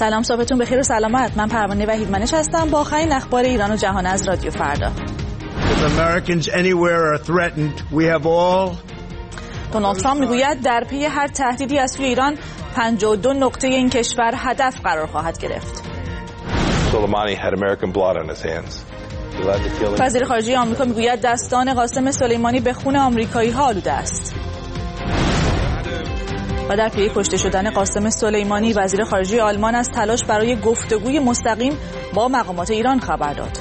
سلام، صبحتون بخیر و سلامت. من پروانه وحیدمنش هستم با آخرین اخبار ایران و جهان از رادیو فردا. دونالد ترامپ میگوید در پی هر تهدیدی از سوی ایران 52 نقطه این کشور هدف قرار خواهد گرفت. وزیر خارجه آمریکا میگوید دستان قاسم سلیمانی به خون آمریکایی‌ها آلوده است. و در پی کشته شدن قاسم سلیمانی وزیر خارجه آلمان از تلاش برای گفتگوی مستقیم با مقامات ایران خبر داد.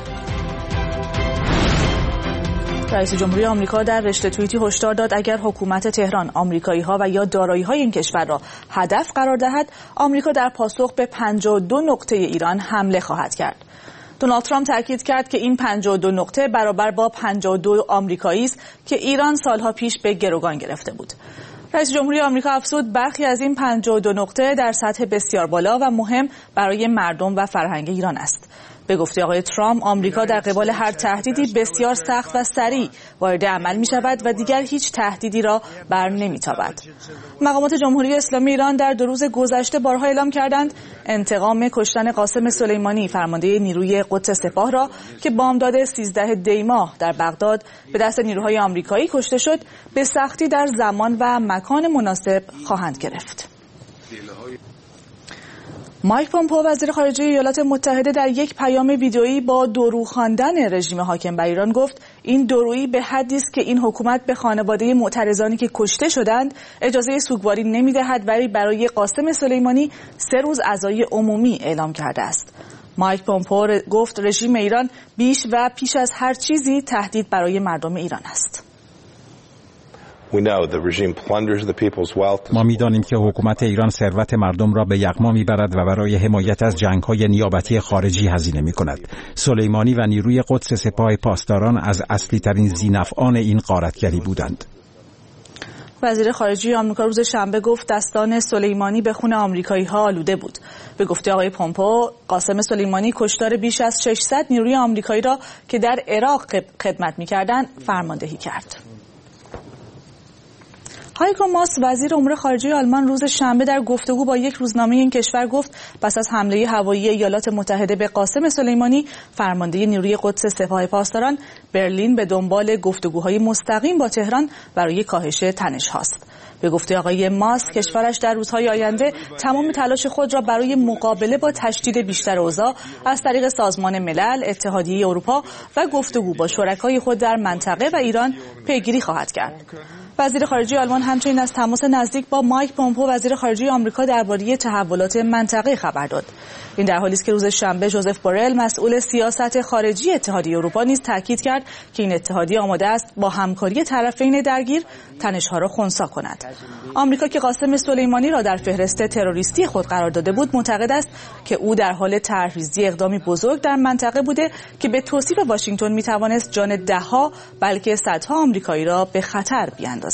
رئیس جمهوری آمریکا در رشته توییتی هشدار داد اگر حکومت تهران آمریکایی‌ها و یا دارایی‌های این کشور را هدف قرار دهد، آمریکا در پاسخ به 52 نقطه ایران حمله خواهد کرد. دونالد ترامپ تاکید کرد که این 52 نقطه برابر با 52 آمریکایی است که ایران سالها پیش به گروگان گرفته بود. رئیس جمهوری آمریکا افزود برخی از این 52 نقطه در سطح بسیار بالا و مهم برای مردم و فرهنگ ایران است. به گفته آقای ترامپ، آمریکا در قبال هر تهدیدی بسیار سخت و سریع وارد عمل می شود و دیگر هیچ تهدیدی را بر نمی تابد. مقامات جمهوری اسلامی ایران در 2 روز گذشته بارها اعلام کردند انتقام کشتن قاسم سلیمانی فرمانده نیروی قدس سپاه را که بامداد 13 دی ماه در بغداد به دست نیروهای آمریکایی کشته شد، به سختی در زمان و مکان مناسب خواهند گرفت. مایک پومپئو وزیر خارجه ایالات متحده در یک پیام ویدئویی با دورو خواندن رژیم حاکم بر ایران گفت این دورویی به حدی است که این حکومت به خانواده معترضانی که کشته شدند اجازه سوگواری نمی‌دهد، ولی برای قاسم سلیمانی 3 روز عزای عمومی اعلام کرده است. مایک پومپئو گفت رژیم ایران بیش و پیش از هر چیزی تهدید برای مردم ایران است. ما می‌دانیم که حکومت ایران ثروت مردم را به یغما می‌برد و برای حمایت از جنگ‌های نیابتی خارجی هزینه می‌کند. سلیمانی و نیروی قدس سپاه پاسداران از اصلی‌ترین ذی‌نفعان این غارتگری بودند. وزیر خارجه آمریکا روز شنبه گفت دستان سلیمانی به خون آمریکایی‌ها آلوده بود. به گفته آقای پومپئو، قاسم سلیمانی کشتار بیش از 600 نیروی آمریکایی را که در عراق خدمت می‌کردند فرماندهی کرد. هایکو ماس وزیر امور خارجه آلمان روز شنبه در گفتگو با یک روزنامه این کشور گفت پس از حمله هوایی ایالات متحده به قاسم سلیمانی فرمانده نیروی قدس سپاه پاسداران، برلین به دنبال گفتگوهای مستقیم با تهران برای کاهش تنش هاست. به گفته آقای ماس کشورش در روزهای آینده تمام تلاش خود را برای مقابله با تشدید بیشتر اوضاع از طریق سازمان ملل، اتحادیه اروپا و گفتگو با شرکای خود در منطقه و ایران پیگیری خواهد کرد. وزیر خارجه آلمان همچنین از تماس نزدیک با مایک پومپئو وزیر خارجه آمریکا درباره تحولات منطقه خبر داد. این در حالی است که روز شنبه ژوزف بورل مسئول سیاست خارجی اتحادیه اروپا نیز تاکید کرد که این اتحادیه آماده است با همکاری طرفین درگیر تنش‌ها را خنثی کند. آمریکا که قاسم سلیمانی را در فهرست تروریستی خود قرار داده بود، معتقد است که او در حال طرحریزی اقدامی بزرگ در منطقه بوده که به توصیف واشنگتن می‌توانست جان ده‌ها بلکه صدها آمریکایی را به خطر بیاندازد.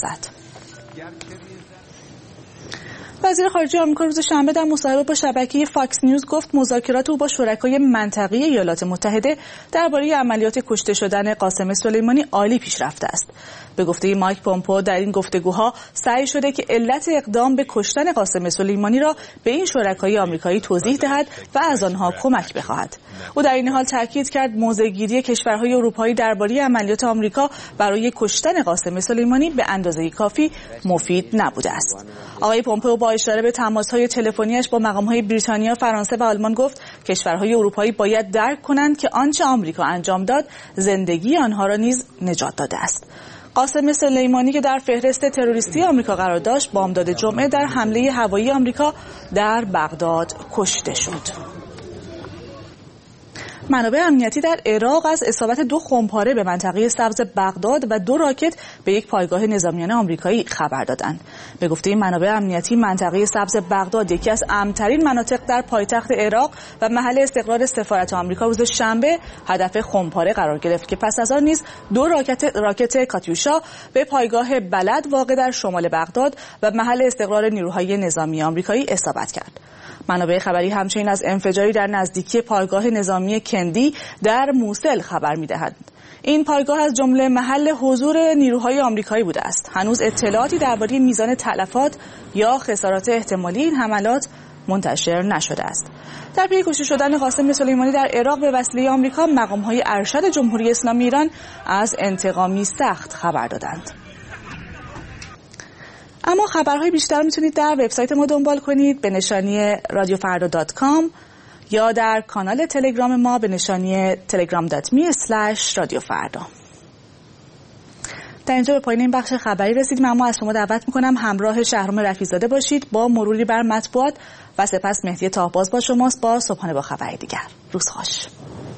وزیر خارجه آمریکا روز شنبه در مصاحبه با شبکه فاکس نیوز گفت مذاکرات او با شرکای منطقه‌ای ایالات متحده درباره عملیات کشته شدن قاسم سلیمانی عالی پیش رفته است. به گفته مایک پومپئو در این گفتگوها سعی شده که علت اقدام به کشتن قاسم سلیمانی را به این شرکای آمریکایی توضیح دهد و از آنها کمک بخواهد. او در این حال تاکید کرد موضع‌گیری کشورهای اروپایی درباره عملیات آمریکا برای کشتن قاسم سلیمانی به اندازه کافی مفید نبوده است. آقای پومپئو با اشاره به تماس‌های تلفنیش با مقام‌های بریتانیا، فرانسه و آلمان گفت کشورهای اروپایی باید درک کنند که آنچه آمریکا انجام داد زندگی آنها را نیز نجات داده است. قاسم سلیمانی که در فهرست تروریستی آمریکا قرار داشت، بامداد جمعه در حمله هوایی آمریکا در بغداد کشته شد. منابع امنیتی در عراق از اصابت 2 خمپاره به منطقه سبز بغداد و 2 راکت به یک پایگاه نظامیان آمریکایی خبر دادند. به گفته منابع امنیتی منطقه سبز بغداد یکی از امن‌ترین مناطق در پایتخت عراق و محل استقرار سفارت آمریکا روز شنبه هدف خمپاره قرار گرفت که پس از آن نیز 2 راکت کاتیوشا به پایگاه بلد واقع در شمال بغداد و محل استقرار نیروهای نظامی آمریکایی اصابت کرد. منابع خبری همچنین از انفجاری در نزدیکی پایگاه نظامی کندی در موسل خبر می‌دهد. این پایگاه از جمله محل حضور نیروهای آمریکایی بوده است. هنوز اطلاعاتی درباره میزان تلفات یا خسارات احتمالی این حملات منتشر نشده است. در پی کشته شدن قاسم سلیمانی در عراق به وسیله آمریکا، مقام‌های ارشد جمهوری اسلامی ایران از انتقامی سخت خبر دادند. اما خبرهای بیشتر میتونید در وبسایت ما دنبال کنید به نشانی radiofarda.com یا در کانال تلگرام ما به نشانی telegram.me/radiofarda. در اینجا به پایان این بخش خبری رسیدیم، اما از شما دعوت میکنم همراه شهرام رفیع‌زاده باشید با مروری بر مطبوعات و سپس مهدی تاهباز با شماست با صبحانه با خبری دیگر. روز خوش.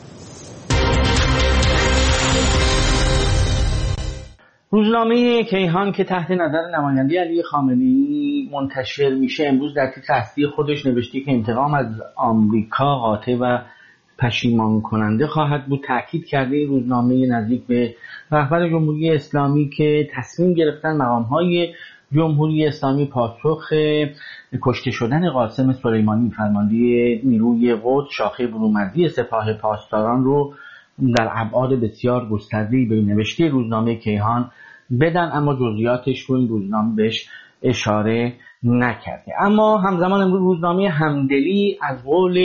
روزنامه کیهان که تحت نظر نماینده علی خامنه‌ای منتشر میشه امروز در تیتر اصلی خودش نوشته که انتقام از آمریکا قاطع و پشیمان کننده خواهد بود. تاکید کرده این روزنامه نزدیک به رهبر جمهوری اسلامی که تصمیم گرفتن مقام‌های جمهوری اسلامی پاسخ کشته شدن قاسم سلیمانی فرمانده نیروی قدس شاخه برومردی سپاه پاسداران رو در ابعاد بسیار گسترده‌ای به نوشته روزنامه کیهان بدن، اما جزئیاتش رو این روزنامه بهش اشاره نکرده. اما همزمان امروز روزنامه همدلی از قول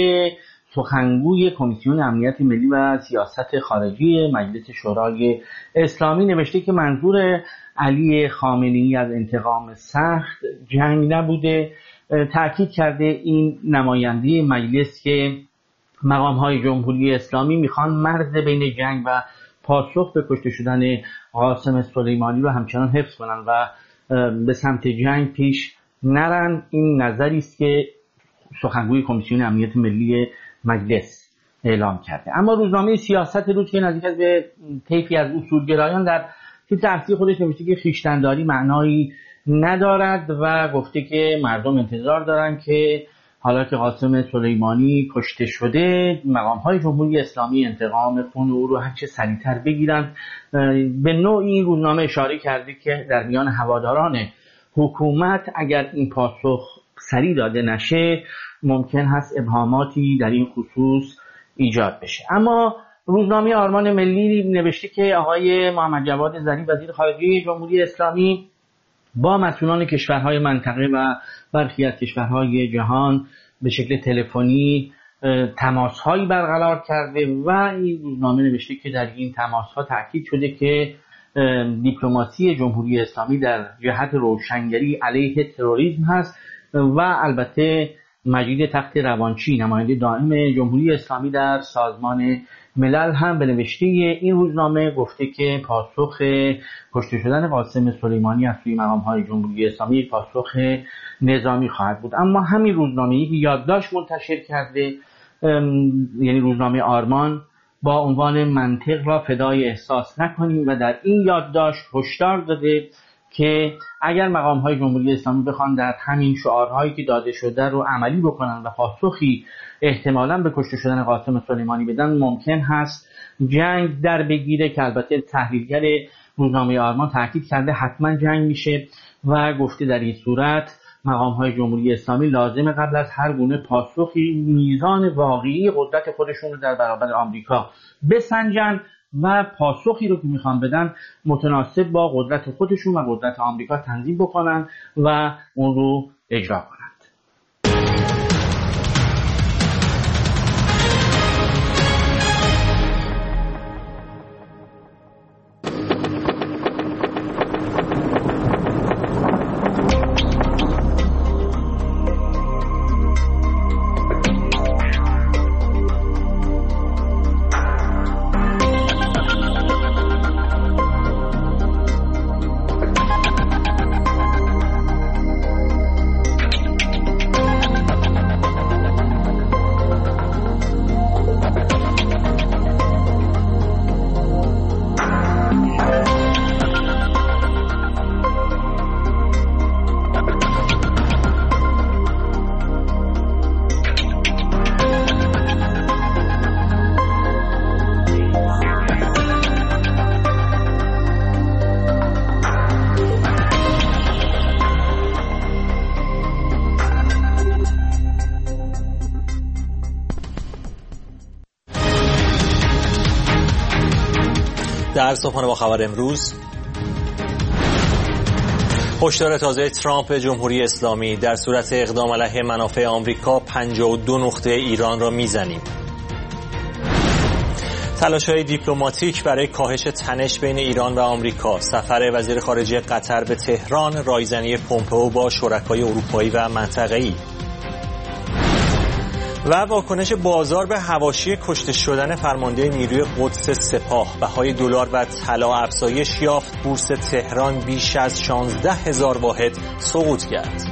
سخنگوی کمیسیون امنیت ملی و سیاست خارجی مجلس شورای اسلامی نوشته که منظور علی خامنه‌ای از انتقام سخت جنگ نبوده. تأکید کرده این نماینده مجلس که مقام‌های جمهوری اسلامی میخوان مرز بین جنگ و پاسخ به کشته شدن قاسم سلیمانی رو همچنان حفظ کنن و به سمت جنگ پیش نرن. این نظری است که سخنگوی کمیسیون امنیت ملی مجلس اعلام کرده. اما روزنامه سیاست روز که نزدیک است به طیفی از اصولگرایان در تحقیق خودش نوشته که خویشتن‌داری معنایی ندارد و گفته که مردم انتظار دارن که حالا که قاسم سلیمانی کشته شده مقام‌های جمهوری اسلامی انتقام خون او رو هرچه سریعتر بگیرن. به نوعی روزنامه اشاره کرده که در میان هواداران حکومت اگر این پاسخ سریع داده نشه ممکن هست ابهاماتی در این خصوص ایجاد بشه. اما روزنامه آرمان ملی نوشته که آقای محمد جواد ظریف وزیر خارجه جمهوری اسلامی با مسئولان کشورهای منطقه و برخی از کشورهای جهان به شکل تلفنی تماس‌هایی برقرار کرده و این روزنامه نوشته که در این تماس‌ها تأکید شده که دیپلماسی جمهوری اسلامی در جهت روشنگری علیه تروریسم هست و البته مجید تخت روانچی نماینده دائم جمهوری اسلامی در سازمان ملل هم به نوشته این روزنامه گفته که پاسخ کشته شدن قاسم سلیمانی از سوی مقام‌های جمهوری اسلامی یک پاسخ نظامی خواهد بود. اما همین روزنامه یک یادداشت منتشر کرده، یعنی روزنامه آرمان، با عنوان منطق را فدای احساس نکنیم و در این یادداشت هشدار داده که اگر مقام‌های جمهوری اسلامی بخوان در همین شعارهایی که داده شده رو عملی بکنن و پاسخی احتمالاً به کشته شدن قاسم سلیمانی بدن ممکن هست جنگ در بگیره، که البته تحلیلگر روزنامه آرمان تاکید کرده حتما جنگ میشه و گفته در این صورت مقام‌های جمهوری اسلامی لازمه قبل از هر گونه پاسخی میزان واقعی قدرت خودشون رو در برابر آمریکا بسنجن و پاسخی رو که میخوان بدن متناسب با قدرت خودشون و قدرت آمریکا تنظیم بکنن و اون رو اجرا کنن. در صبحانه با خبر امروز، هشدار تازه ترامپ به جمهوری اسلامی: در صورت اقدام علیه منافع آمریکا 52 نقطه ایران را میزنیم. تلاش‌های دیپلماتیک برای کاهش تنش بین ایران و آمریکا: سفر وزیر خارجه قطر به تهران، رایزنی پومپئو با شرکای اروپایی و منطقه‌ای. و واکنش بازار به حواشی کشته شدن فرمانده نیروی قدس سپاه. بهای دلار و طلا افزایش یافت. بورس تهران بیش از 16,000 واحد سقوط کرد.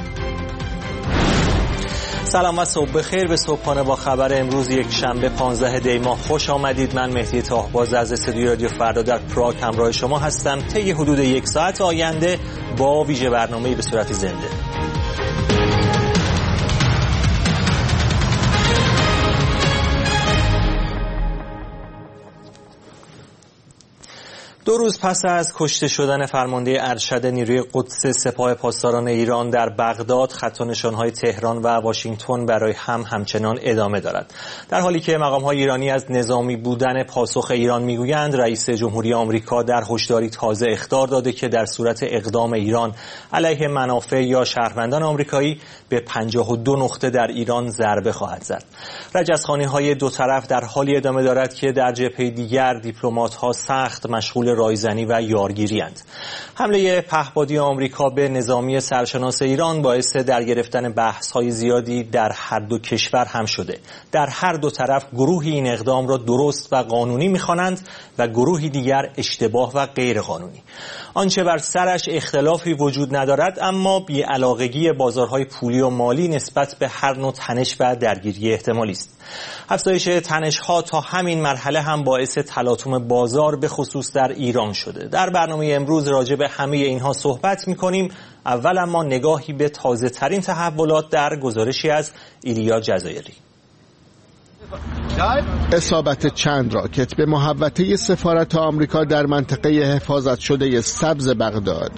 سلام و صبح بخیر. به صبحانه با خبر امروز یک شنبه 15 دی ماه خوش آمدید. من مهدی طاهباز از استودیو رادیو فردا در پراگ همراه شما هستم. طی حدود یک ساعت آینده با ویژه برنامه‌ای به صورت زنده. دو روز پس از کشته شدن فرمانده ارشد نیروی قدس سپاه پاسداران ایران در بغداد، خط و نشان‌های تهران و واشنگتن برای همچنان ادامه دارد. در حالی که مقام‌های ایرانی از نظامی بودن پاسخ ایران میگویند، رئیس جمهوری آمریکا در هشداری تازه اخطار داده که در صورت اقدام ایران علیه منافع یا شهروندان آمریکایی به 52 نقطه در ایران ضربه خواهد زد. رجزخوانی‌های دو طرف در حالی ادامه دارد که در جبهه دیگر دیپلمات‌ها سخت مشغول رایزنی و یارگیری‌اند. حمله پهپادی آمریکا به نظامی سرشناس ایران باعث در گرفتن بحث‌های زیادی در هر دو کشور هم شده. در هر دو طرف گروهی این اقدام را درست و قانونی می‌خوانند و گروهی دیگر اشتباه و غیر قانونی. آنچه بر سرش اختلافی وجود ندارد، اما بی‌علاقگی بازارهای پولی و مالی نسبت به هر نوع تنش و درگیری احتمالی است. افزایش تنش‌ها تا همین مرحله هم باعث تلاطم بازار به خصوص در ایران شده. در برنامه امروز راجع به همه اینها صحبت می‌کنیم. اول اما نگاهی به تازه‌ترین تحولات در گزارشی از ایلیا جزایری. اصابت چند راکت به محوطه سفارت آمریکا در منطقه حفاظت شده سبز بغداد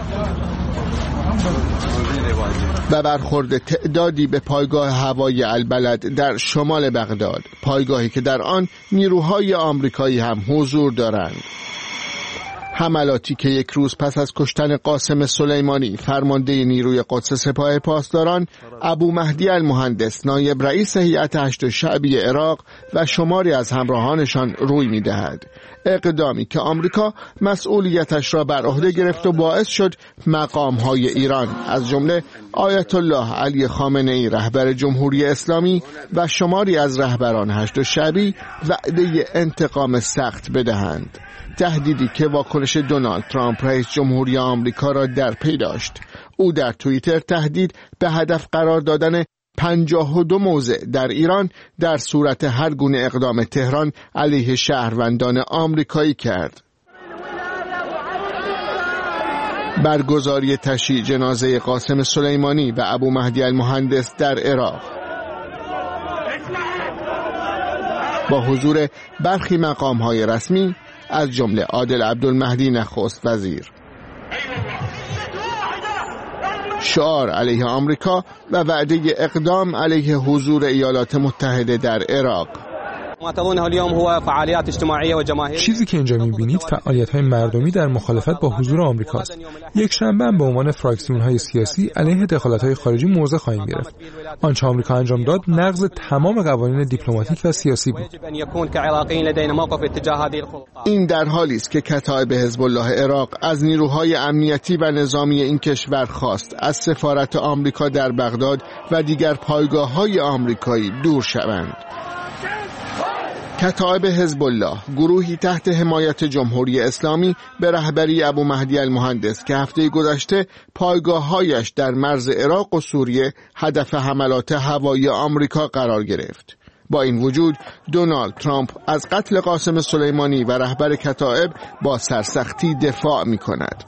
و برخورد تعدادی به پایگاه هوایی البلد در شمال بغداد، پایگاهی که در آن نیروهای آمریکایی هم حضور دارند. حملاتی که یک روز پس از کشتن قاسم سلیمانی، فرمانده نیروی قدس سپاه پاسداران، ابو مهدی المهندس، نایب رئیس هیئت هشت شعبی عراق و شماری از همراهانشان روی می‌دهد. اقدامی که آمریکا مسئولیتش را بر عهده گرفت و باعث شد مقام‌های ایران از جمله آیت الله علی خامنه‌ای رهبر جمهوری اسلامی و شماری از رهبران هشت شعبی وعده انتقام سخت بدهند. تهدیدی که واکنش دونالد ترامپ رئیس جمهوری آمریکا را در پی داشت. او در توییتر تهدید به هدف قرار دادن 52 موضع در ایران در صورت هر گونه اقدام تهران علیه شهروندان آمریکایی کرد. برگزاری تشییع جنازه قاسم سلیمانی و ابو مهدی المهندس در عراق با حضور برخی مقام‌های رسمی از جمله عادل عبدالمهدی نخست وزیر. شعار علیه آمریکا و وعده اقدام علیه حضور ایالات متحده در عراق. چیزی که اینجا می‌بینید فعالیت‌های مردمی در مخالفت با حضور آمریکاست. یک شنبه به عنوان فراکسیون‌های سیاسی علیه دخالت‌های خارجی موضع خواهیم گرفت. آنچه آمریکا انجام داد نقض تمام قوانین دیپلماتیک و سیاسی بود. این در حالی است که کتایب حزب الله عراق از نیروهای امنیتی و نظامی این کشور خواست از سفارت آمریکا در بغداد و دیگر پایگاه‌های آمریکایی دور شوند. کتایب حزب الله، گروهی تحت حمایت جمهوری اسلامی به رهبری ابو مهدی المهندس که هفته گذشته پایگاه‌هایش در مرز عراق و سوریه هدف حملات هوایی آمریکا قرار گرفت. با این وجود دونالد ترامپ از قتل قاسم سلیمانی و رهبر کتایب با سرسختی دفاع می‌کند.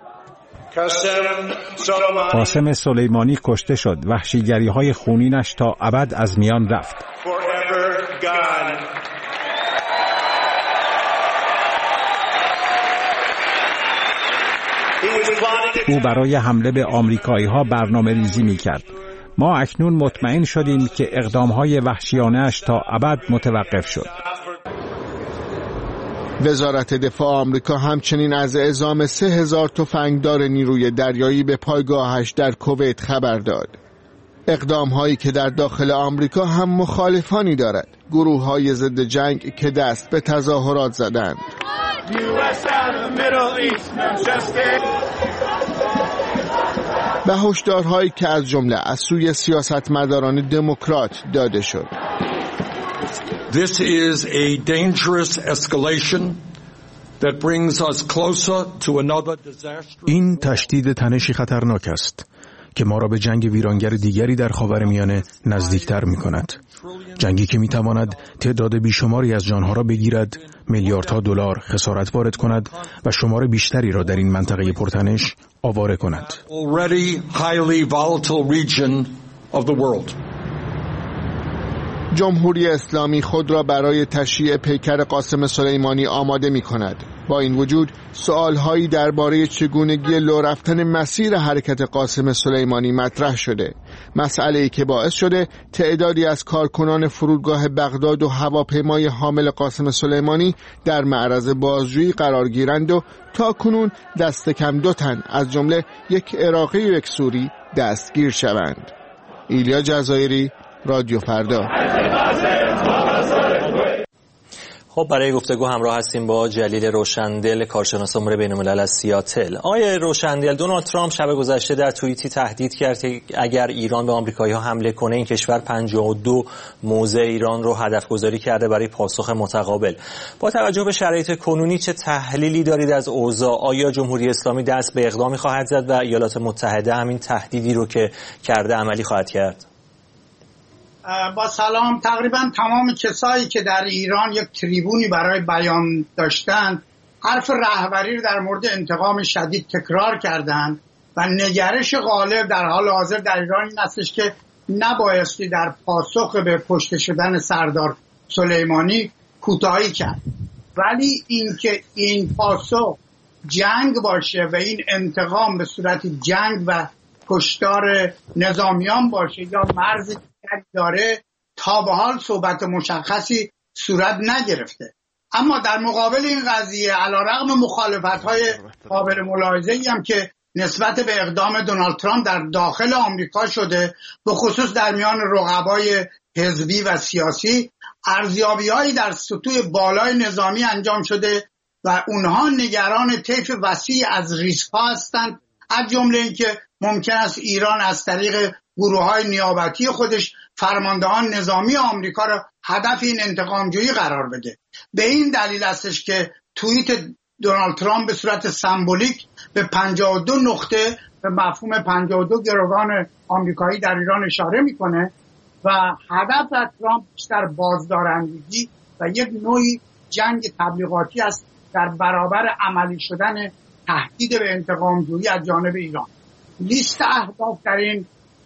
قاسم سلیمانی کشته شد. وحشیگری‌های خونینش تا ابد از میان رفت. او برای حمله به آمریکایی‌ها برنامه ریزی می‌کرد. ما اکنون مطمئن شدیم که اقدام‌های وحشیانه‌اش تا ابد متوقف شد. وزارت دفاع آمریکا همچنین از اعزام 3000 تفنگدار نیروی دریایی به پایگاهش در کویت خبر داد. اقدام‌هایی که در داخل آمریکا هم مخالفانی دارد. گروه‌های ضد جنگ که دست به تظاهرات زدند. به هشدارهایی که از جمله از سوی سیاستمداران دموکرات داده شد. This is a dangerous escalation that brings us closer to another disaster. این تشدید تنشی خطرناک است که ما را به جنگ ویرانگر دیگری در خاورمیانه نزدیکتر می‌کند. جنگی که می‌تواند تعداد بیشماری از جانها را بگیرد، میلیاردها دلار خسارت وارد کند و شمار بیشتری را در این منطقه پرتنش آواره کند. جمهوری اسلامی خود را برای تشییع پیکر قاسم سلیمانی آماده می‌کند. با این وجود سوال‌هایی درباره چگونگی لو رفتن مسیر حرکت قاسم سلیمانی مطرح شده. مسئله‌ای که باعث شده تعدادی از کارکنان فرودگاه بغداد و هواپیمای حامل قاسم سلیمانی در معرض بازجویی قرار گیرند و تاکنون دست کم 2 تن از جمله یک عراقی و یک سوری دستگیر شوند. ایلیا جزایری، رادیو فردا. خب برای گفتگو همراه هستیم با جلیل روشندل، کارشناس امور بین‌الملل از سیاتل. آقای روشندل، دونالد ترامپ شب گذشته در توییتی تهدید کرد که اگر ایران به آمریکایی‌ها حمله کنه این کشور 52 موضع ایران رو هدف گذاری کرده برای پاسخ متقابل. با توجه به شرایط کنونی چه تحلیلی دارید از اوضاع؟ آیا جمهوری اسلامی دست به اقدامی خواهد زد و ایالات متحده همین تهدیدی رو که کرده عملی خواهد کرد؟ با سلام. تقریبا تمام کسایی که در ایران یک تریبونی برای بیان داشتند حرف رهبری رو در مورد انتقام شدید تکرار کردند و نگرش غالب در حال حاضر در ایران این استش که نبایستی در پاسخ به کشته شدن سردار سلیمانی کوتاهی کرد، ولی اینکه این پاسخ جنگ باشه و این انتقام به صورت جنگ و کشتار نظامیان باشه یا مرز داره، تا به حال صحبت مشخصی صورت نگرفته. اما در مقابل این قضیه علیرغم مخالفت‌های قابل ملاحظه‌ای هم که نسبت به اقدام دونالد ترامپ در داخل آمریکا شده، به خصوص در میان رقبای حزبی و سیاسی، ارزیابی‌هایی در سطوح بالای نظامی انجام شده و اونها نگران طیف وسیع از ریسک‌ها هستند، از جمله اینکه ممکن است ایران از طریق گروه‌های نیابتی خودش فرماندهان نظامی آمریکا را هدف این انتقامجویی قرار بده. به این دلیل استش که توییت دونالد ترامپ به صورت سمبولیک به 52 نقطه به مفهوم 52 گروگان آمریکایی در ایران اشاره میکنه و هدف از ترامپ بیشتر بازدارندگی و یک نوعی جنگ تبلیغاتی است در برابر عملی شدن تهدید به انتقامجویی از جانب ایران. لیست اهداف در این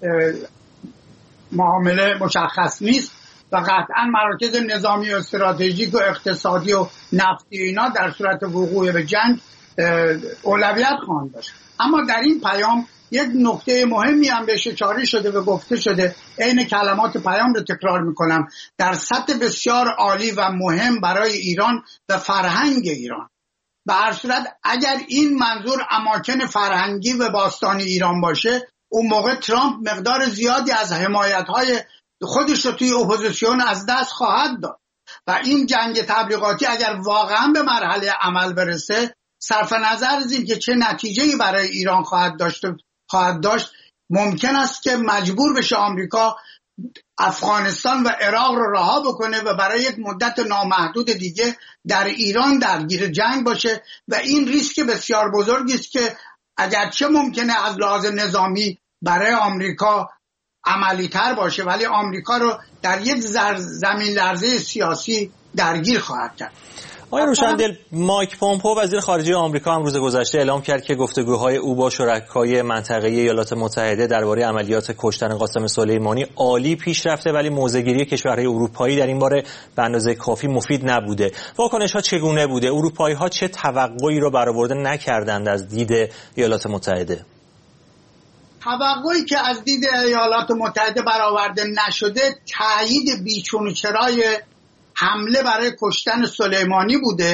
معامله مشخص نیست و قطعا مراکز نظامی و استراتژیک و اقتصادی و نفتی اینا در صورت وقوع به جنگ اولویت خواهند داشت. اما در این پیام یک نکته مهمی هم بهش اشاره شده و گفته شده، عین کلمات پیام رو تکرار میکنم، در سطح بسیار عالی و مهم برای ایران و فرهنگ ایران. به هر صورت اگر این منظور اماکن فرهنگی و باستانی ایران باشه، اون موقع ترامپ مقدار زیادی از حمایت‌های خودش رو توی اپوزیسیون از دست خواهد داد و این جنگ تبلیغاتی اگر واقعا به مرحله عمل برسه، صرف نظر از این که چه نتیجه‌ای برای ایران خواهد داشت، ممکن است که مجبور بشه آمریکا افغانستان و عراق رو رها بکنه و برای یک مدت نامحدود دیگه در ایران درگیر جنگ باشه و این ریسک بسیار بزرگی است که اگرچه ممکنه از لحاظ نظامی برای آمریکا عملی تر باشه، ولی آمریکا رو در یک زمین لرزه سیاسی درگیر خواهد کرد. آقای روشندل، مایک پومپو وزیر خارجه آمریکا هم روز گذشته اعلام کرد که گفتگوهای او با شرکای منطقه‌ای ایالات متحده درباره عملیات کشتن قاسم سلیمانی عالی پیش رفته، ولی موضع‌گیری کشورهای اروپایی در این باره به اندازه کافی مفید نبوده. واکنش‌ها چگونه بوده؟ اروپایی‌ها چه توقعی رو برآورده نکردند از دید ایالات متحده؟ توقعی که از دید ایالات متحده برآورده نشده تایید بیچون و چرای حمله برای کشتن سلیمانی بوده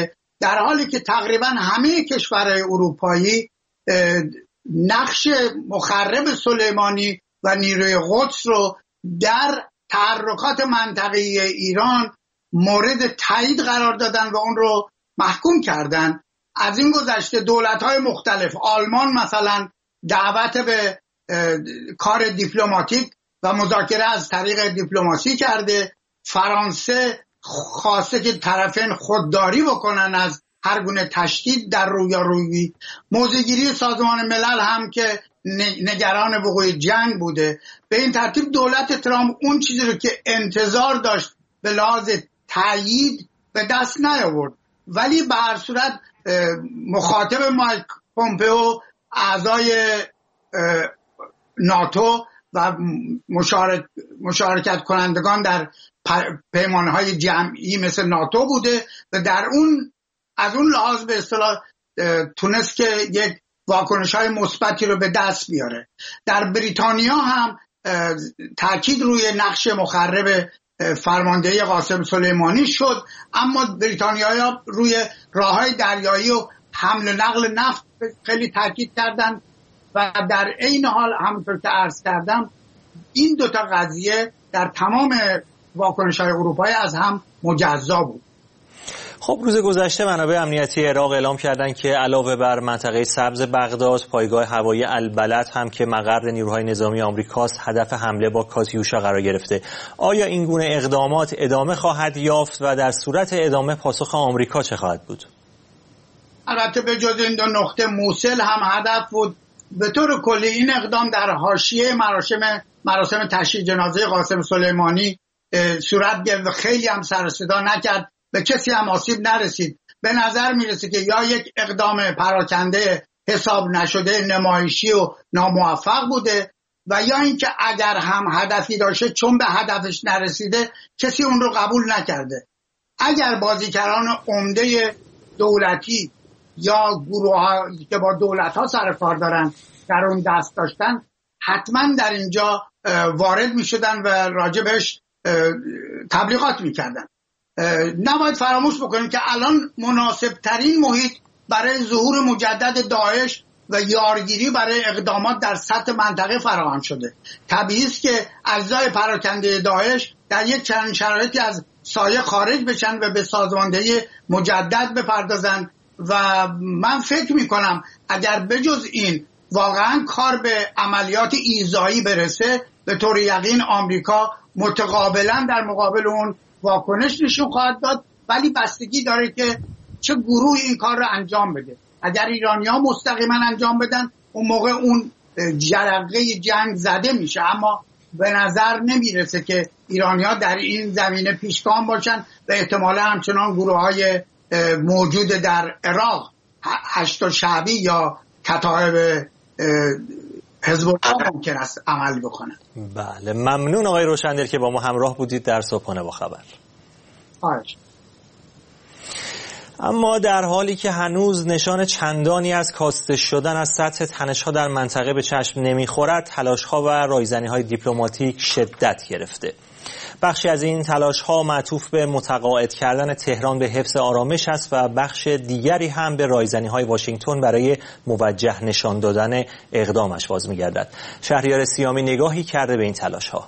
در حالی که تقریبا همه کشورهای اروپایی نقش مخرب سلیمانی و نیروی قدس رو در تحرکات منطقه‌ای ایران مورد تایید قرار دادن و اون رو محکوم کردن. از این گذشته دولت‌های مختلف، آلمان مثلا دعوت به کار دیپلماتیک و مذاکره از طریق دیپلماسی کرده، فرانسه خواسته که طرفین خودداری بکنن از هر گونه تشدید در رویارویی، موضع‌گیری سازمان ملل هم که نگران وقوع جنگ بوده. به این ترتیب دولت ترامپ اون چیزی رو که انتظار داشت به لحاظ تایید به دست نیاورد، ولی به هر صورت مخاطب مایک پومپئو، اعضای ناتو و مشارکت کنندگان در پیمانهای جمعی مثل ناتو بوده و در اون از اون لحاظ به اصطلاح تونست که یک واکنش‌های مثبتی رو به دست بیاره. در بریتانیا هم تاکید روی نقش مخرب فرماندهی قاسم سلیمانی شد، اما بریتانیایی‌ها روی راه‌های دریایی و حمل و نقل نفت خیلی تاکید کردن و در عین حال همونطور که عرض کردم این دوتا قضیه در تمام واکنش‌های اروپایی از هم مجزا بود. خب روز گذشته منابع امنیتی عراق اعلام کردند که علاوه بر منطقه سبز بغداد، پایگاه هوایی البلد هم که مقر نیروهای نظامی آمریکاست هدف حمله با کاتیوشا قرار گرفته. آیا این گونه اقدامات ادامه خواهد یافت و در صورت ادامه پاسخ آمریکا چه خواهد بود؟ البته به جز این دو نقطه موصل هم هدف بود. به طور کلی این اقدام در حاشیه مراسم تشییع جنازه قاسم سلیمانی صورت گرفت و خیلی هم سر صدا نکرد، به کسی هم آسیب نرسید. به نظر میرسه که یا یک اقدام پراکنده حساب نشده نمایشی و ناموفق بوده و یا اینکه اگر هم هدفی داشته چون به هدفش نرسیده کسی اون رو قبول نکرده. اگر بازیگران عمده دولتی یا گروه‌ها که با دولت‌ها سر کار دارن در اون دست داشتن حتما در اینجا وارد می‌شدن و راجبش تبلیغات می‌کردن. نباید فراموش بکنیم که الان مناسب ترین محیط برای ظهور مجدد داعش و یارگیری برای اقدامات در سطح منطقه فراهم شده. طبیعی است که اجزای پراکنده داعش در یک چنین شرایطی از سایه خارج بشن و به سازماندهی مجدد بپردازن و من فکر میکنم اگر بجز این واقعا کار به عملیات ایذایی برسه به طور یقین آمریکا متقابلا در مقابل اون واکنش نشون خواهد داد، ولی بستگی داره که چه گروه این کار رو انجام بده. اگر ایرانی‌ها مستقیما انجام بدن اون موقع اون جرقه جنگ زده میشه، اما به نظر نمیرسه که ایرانی‌ها در این زمینه پیشگام باشن و احتمالا همچنان گروه‌های موجود در عراق هشت شعبی یا کتایب حزب الله ممکن است عمل بکنه. بله ممنون آقای روشندل که با ما همراه بودید در صبحانه با خبر. اما در حالی که هنوز نشان چندانی از کاسته شدن از سطح تنش‌ها در منطقه به چشم نمی‌خورد، تلاش‌ها و رایزنی‌های دیپلماتیک شدت گرفته. بخشی از این تلاش‌ها معطوف به متقاعد کردن تهران به حفظ آرامش است و بخش دیگری هم به رایزنی‌های واشنگتن برای موجه نشان دادن اقدامش باز می‌گردد. شهریار سیامی نگاهی کرده به این تلاش‌ها.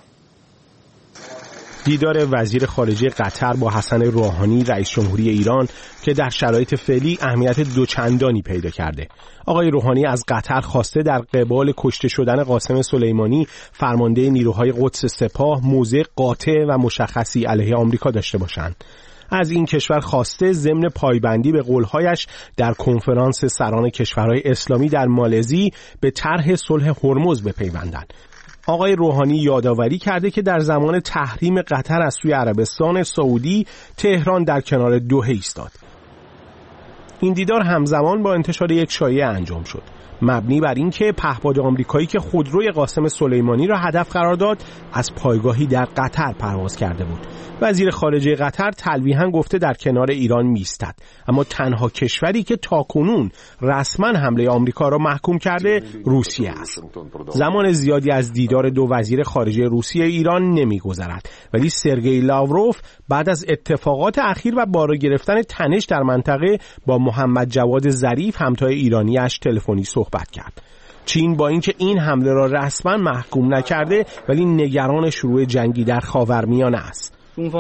دیدار وزیر خارجه قطر با حسن روحانی رئیس جمهوری ایران که در شرایط فعلی اهمیت دوچندانی پیدا کرده. آقای روحانی از قطر خواسته در قبال کشته شدن قاسم سلیمانی فرمانده نیروهای قدس سپاه موضع قاطع و مشخصی علیه آمریکا داشته باشند. از این کشور خواسته ضمن پایبندی به قولهایش در کنفرانس سران کشورهای اسلامی در مالزی به طرح صلح هرمز بپیوندند. آقای روحانی یادآوری کرده که در زمان تحریم قطر از سوی عربستان سعودی تهران در کنار دوحه ایستاد. این دیدار همزمان با انتشار یک شایعه انجام شد. مبنی بر اینکه پهپاد آمریکایی که خودروی قاسم سلیمانی را هدف قرار داد از پایگاهی در قطر پرواز کرده بود. وزیر خارجه قطر تلویحاً گفته در کنار ایران می‌ایستد، اما تنها کشوری که تاکنون رسما حمله آمریکا را محکوم کرده روسیه است. زمان زیادی از دیدار دو وزیر خارجه روسیه ایران نمی‌گذرد، ولی سرگئی لاوروف بعد از اتفاقات اخیر و بالا گرفتن تنش در منطقه با محمد جواد ظریف همتای ایرانیش تلفنی صحبت کرد. چین با اینکه این حمله را رسما محکوم نکرده ولی نگران شروع جنگی در خاورمیانه است.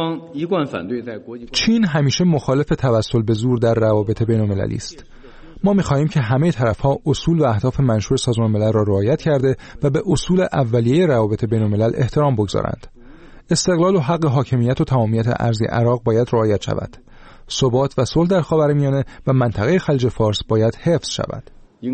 چین همیشه مخالف توسل به زور در روابط بین‌المللی است. ما می‌خواهیم که همه طرف‌ها اصول و اهداف منشور سازمان ملل را رعایت کرده و به اصول اولیه روابط بین‌الملل احترام بگذارند. استقلال و حق حاکمیت و تمامیت ارضی عراق باید رعایت شود. ثبات و صلح در خاورمیانه و منطقه خلیج فارس باید حفظ شود.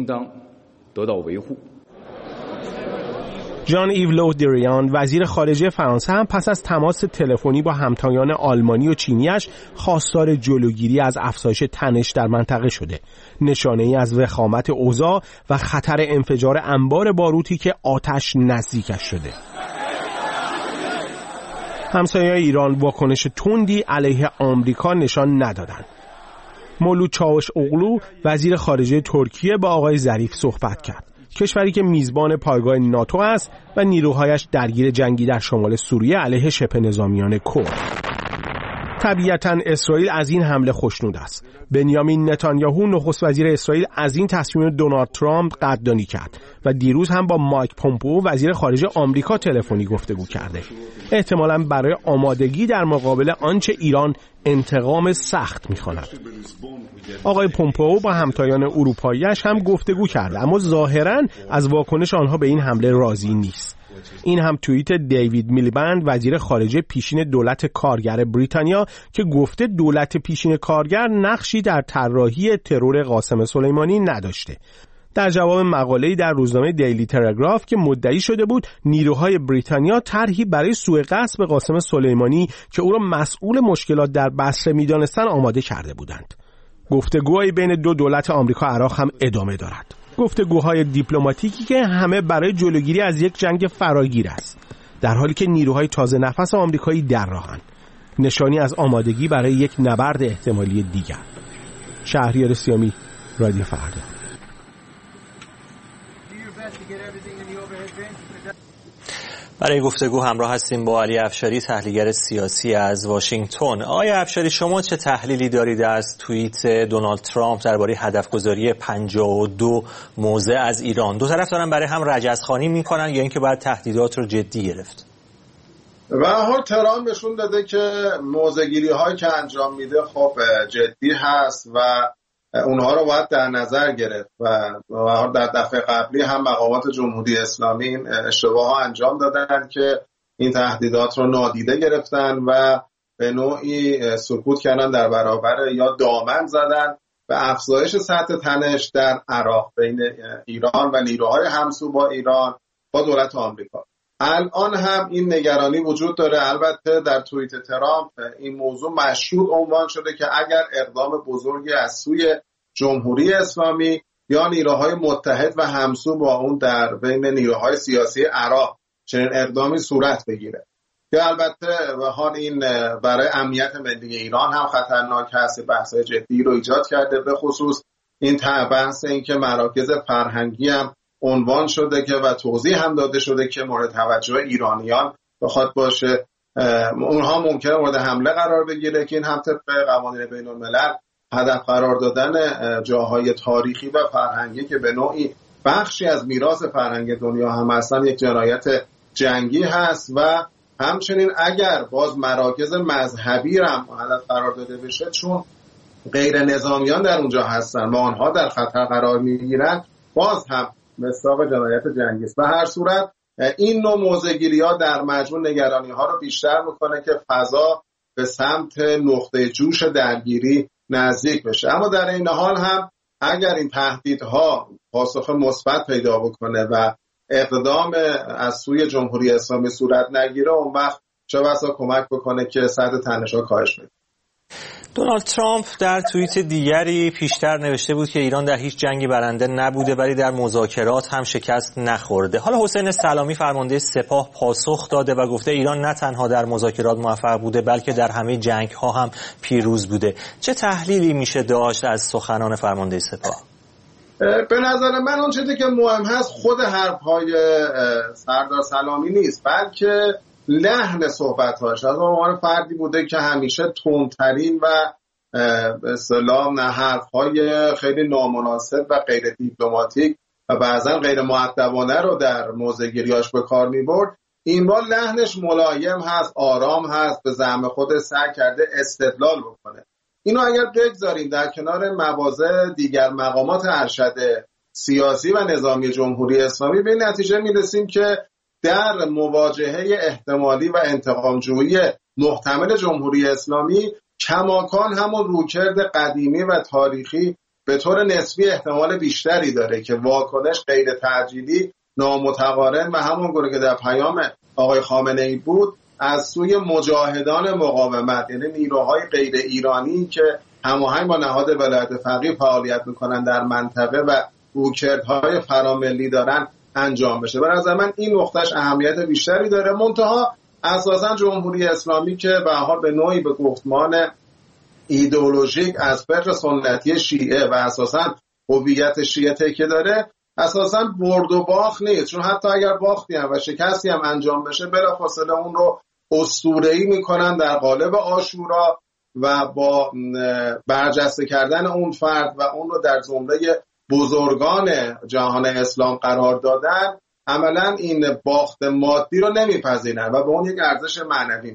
ژان ایو لو دریان وزیر خارجه فرانسه هم پس از تماس تلفنی با همتایان آلمانی و چینیش خواستار جلوگیری از افزایش تنش در منطقه شده، نشانه‌ای از وخامت اوضاع و خطر انفجار انبار باروتی که آتش نزدیکش شده. همسایه‌های ایران واکنش تندی علیه آمریکا نشان ندادند. مولود چاوش اغلو وزیر خارجه ترکیه با آقای ظریف صحبت کرد. کشوری که میزبان پایگاه ناتو است و نیروهایش درگیر جنگی در شمال سوریه علیه شبه نظامیان کرد. طبیعتاً اسرائیل از این حمله خوشنود است. بنیامین نتانیاهو نخست وزیر اسرائیل از این تصمیم دونالد ترامپ قدردانی کرد و دیروز هم با مایک پومپئو وزیر خارجه آمریکا تلفنی گفتگو کرده. احتمالاً برای آمادگی در مقابل آنچه ایران انتقام سخت می‌خواند. آقای پومپئو با همتایان اروپایی‌اش هم گفتگو کرد، اما ظاهراً از واکنش آنها به این حمله راضی نیست. این هم توییت دیوید میلیبند وزیر خارجه پیشین دولت کارگر بریتانیا که گفته دولت پیشین کارگر نقشی در طراحی ترور قاسم سلیمانی نداشته. در جواب مقاله‌ای در روزنامه دیلی تلگراف که مدعی شده بود نیروهای بریتانیا طرحی برای سوء قصد به قاسم سلیمانی که او را مسئول مشکلات در بصره می‌دانستند آماده کرده بودند. گفتگوهای بین دو دولت آمریکا عراق هم ادامه دارد. گفتگوهای دیپلماتیکی که همه برای جلوگیری از یک جنگ فراگیر است، در حالی که نیروهای تازه نفس آمریکایی در راهند، نشانی از آمادگی برای یک نبرد احتمالی دیگر. شهریار سیامی، رادیو فردا. برای گفتگو همراه هستیم با علی افشاری، تحلیلگر سیاسی از واشنگتن. آقای افشاری، شما چه تحلیلی دارید از توییت دونالد ترامپ درباره هدفگذاری 52 موضع از ایران؟ دو طرف دارن برای هم رجزخوانی میکنن یا اینکه باید تهدیدات رو جدی گرفت؟ به هر حال ترامپ نشون داده که موضع‌گیری هایی که انجام میده خب جدی هست و اونها رو باید در نظر گرفت و در دفعه قبلی هم مقامات جمهوری اسلامی این اشتباه ها انجام دادن که این تهدیدات رو نادیده گرفتن و به نوعی سکوت کردن در برابر یا دامن زدن به افزایش سطح تنش در عراق بین ایران و نیروهای همسو با ایران با دولت آمریکا. الان هم این نگرانی وجود داره. البته در توییت ترامپ این موضوع مشهود عنوان شده که اگر اقدام بزرگی از سوی جمهوری اسلامی یا نیروهای متحد و همسو با اون در بین نیروهای سیاسی عراق چنین اقدامی صورت بگیره که البته به حال این برای امنیت ملی ایران هم خطرناک هست، بحث‌های جدی رو ایجاد کرده، به خصوص این بحث این که مراکز فرهنگی هم عنوان شده که و توضیح هم داده شده که مورد توجه ایرانیان بخواد باشه، اونها ممکنه مورد حمله قرار بگیره که این هم طبق قوانین بین الملل هدف قرار دادن جاهای تاریخی و فرهنگی که به نوعی بخشی از میراث فرهنگ دنیا هم هستن یک جنایت جنگی هست و همچنین اگر باز مراکز مذهبی هم هدف قرار داده بشه چون غیر نظامیان در اونجا هستن و آنها در خطر قرار میگیرن باز هم مصداق جنایت جنگی است. به هر صورت این نوع موضع‌گیری‌ها در مجموع نگرانی‌ها رو بیشتر می‌کنه که فضا به سمت نقطه جوش درگیری نزدیک بشه. اما در این حال هم اگر این تهدیدها پاسخ مثبت پیدا بکنه و اقدام از سوی جمهوری اسلامی صورت نگیره اون وقت چه بسا کمک بکنه که سطح تنش‌ها کاهش بده. دونالد ترامپ در توییت دیگری پیشتر نوشته بود که ایران در هیچ جنگی برنده نبوده ولی در مذاکرات هم شکست نخورده. حالا حسین سلامی فرمانده سپاه پاسخ داده و گفته ایران نه تنها در مذاکرات موفق بوده بلکه در همه جنگ‌ها هم پیروز بوده. چه تحلیلی میشه داشت از سخنان فرمانده سپاه؟ به نظر من اون چیزی که مهم هست خود حرف‌های سردار سلامی نیست، بلکه لحن صحبت‌هاش. از عنوان فردی بوده که همیشه تندترین و به اصطلاح حرف‌های خیلی نامناسب و غیر دیپلماتیک و بعضا غیر مؤدبانه رو در موضع‌گیری‌هاش به کار می‌برد. این بار لحنش ملایم هست، آرام هست، به زعم خود سعی کرده استدلال بکنه. اینو اگر بگذاریم در کنار مواضع دیگر مقامات ارشد سیاسی و نظامی جمهوری اسلامی، به نتیجه می‌رسیم که در مواجهه احتمالی و انتقام‌جویی محتمل جمهوری اسلامی کماکان همون رویکرد قدیمی و تاریخی به طور نسبی احتمال بیشتری داره که واکنش غیر تعجیلی، نامتقارن و همون گونه که در پیام آقای خامنه‌ای بود از سوی مجاهدان مقاومت، یعنی نیروهای غیر ایرانی که هماهنگ با نهاد ولایت فقیه فعالیت میکنن در منطقه و رویکردهای فراملی دارن انجام بشه. به نظر من این نقطهش اهمیت بیشتری داره. منتها اساسا جمهوری اسلامی که به هر حال به نوعی به گفتمان ایدئولوژیک از فقه سنتی شیعه و اساسا هویت شیعه تکیه داره، اساسا برد و باخت نیست، چون حتی اگر باختی هم و شکستی هم انجام بشه بلافاصله اون رو اسطوره‌ای میکنن در قالب عاشورا و با برجسته کردن اون فرد و اون رو در زمره بزرگان جهان اسلام قرار دادن، عملا این باخت مادی رو نمیپذیرن و به اون یک ارزش معنوی.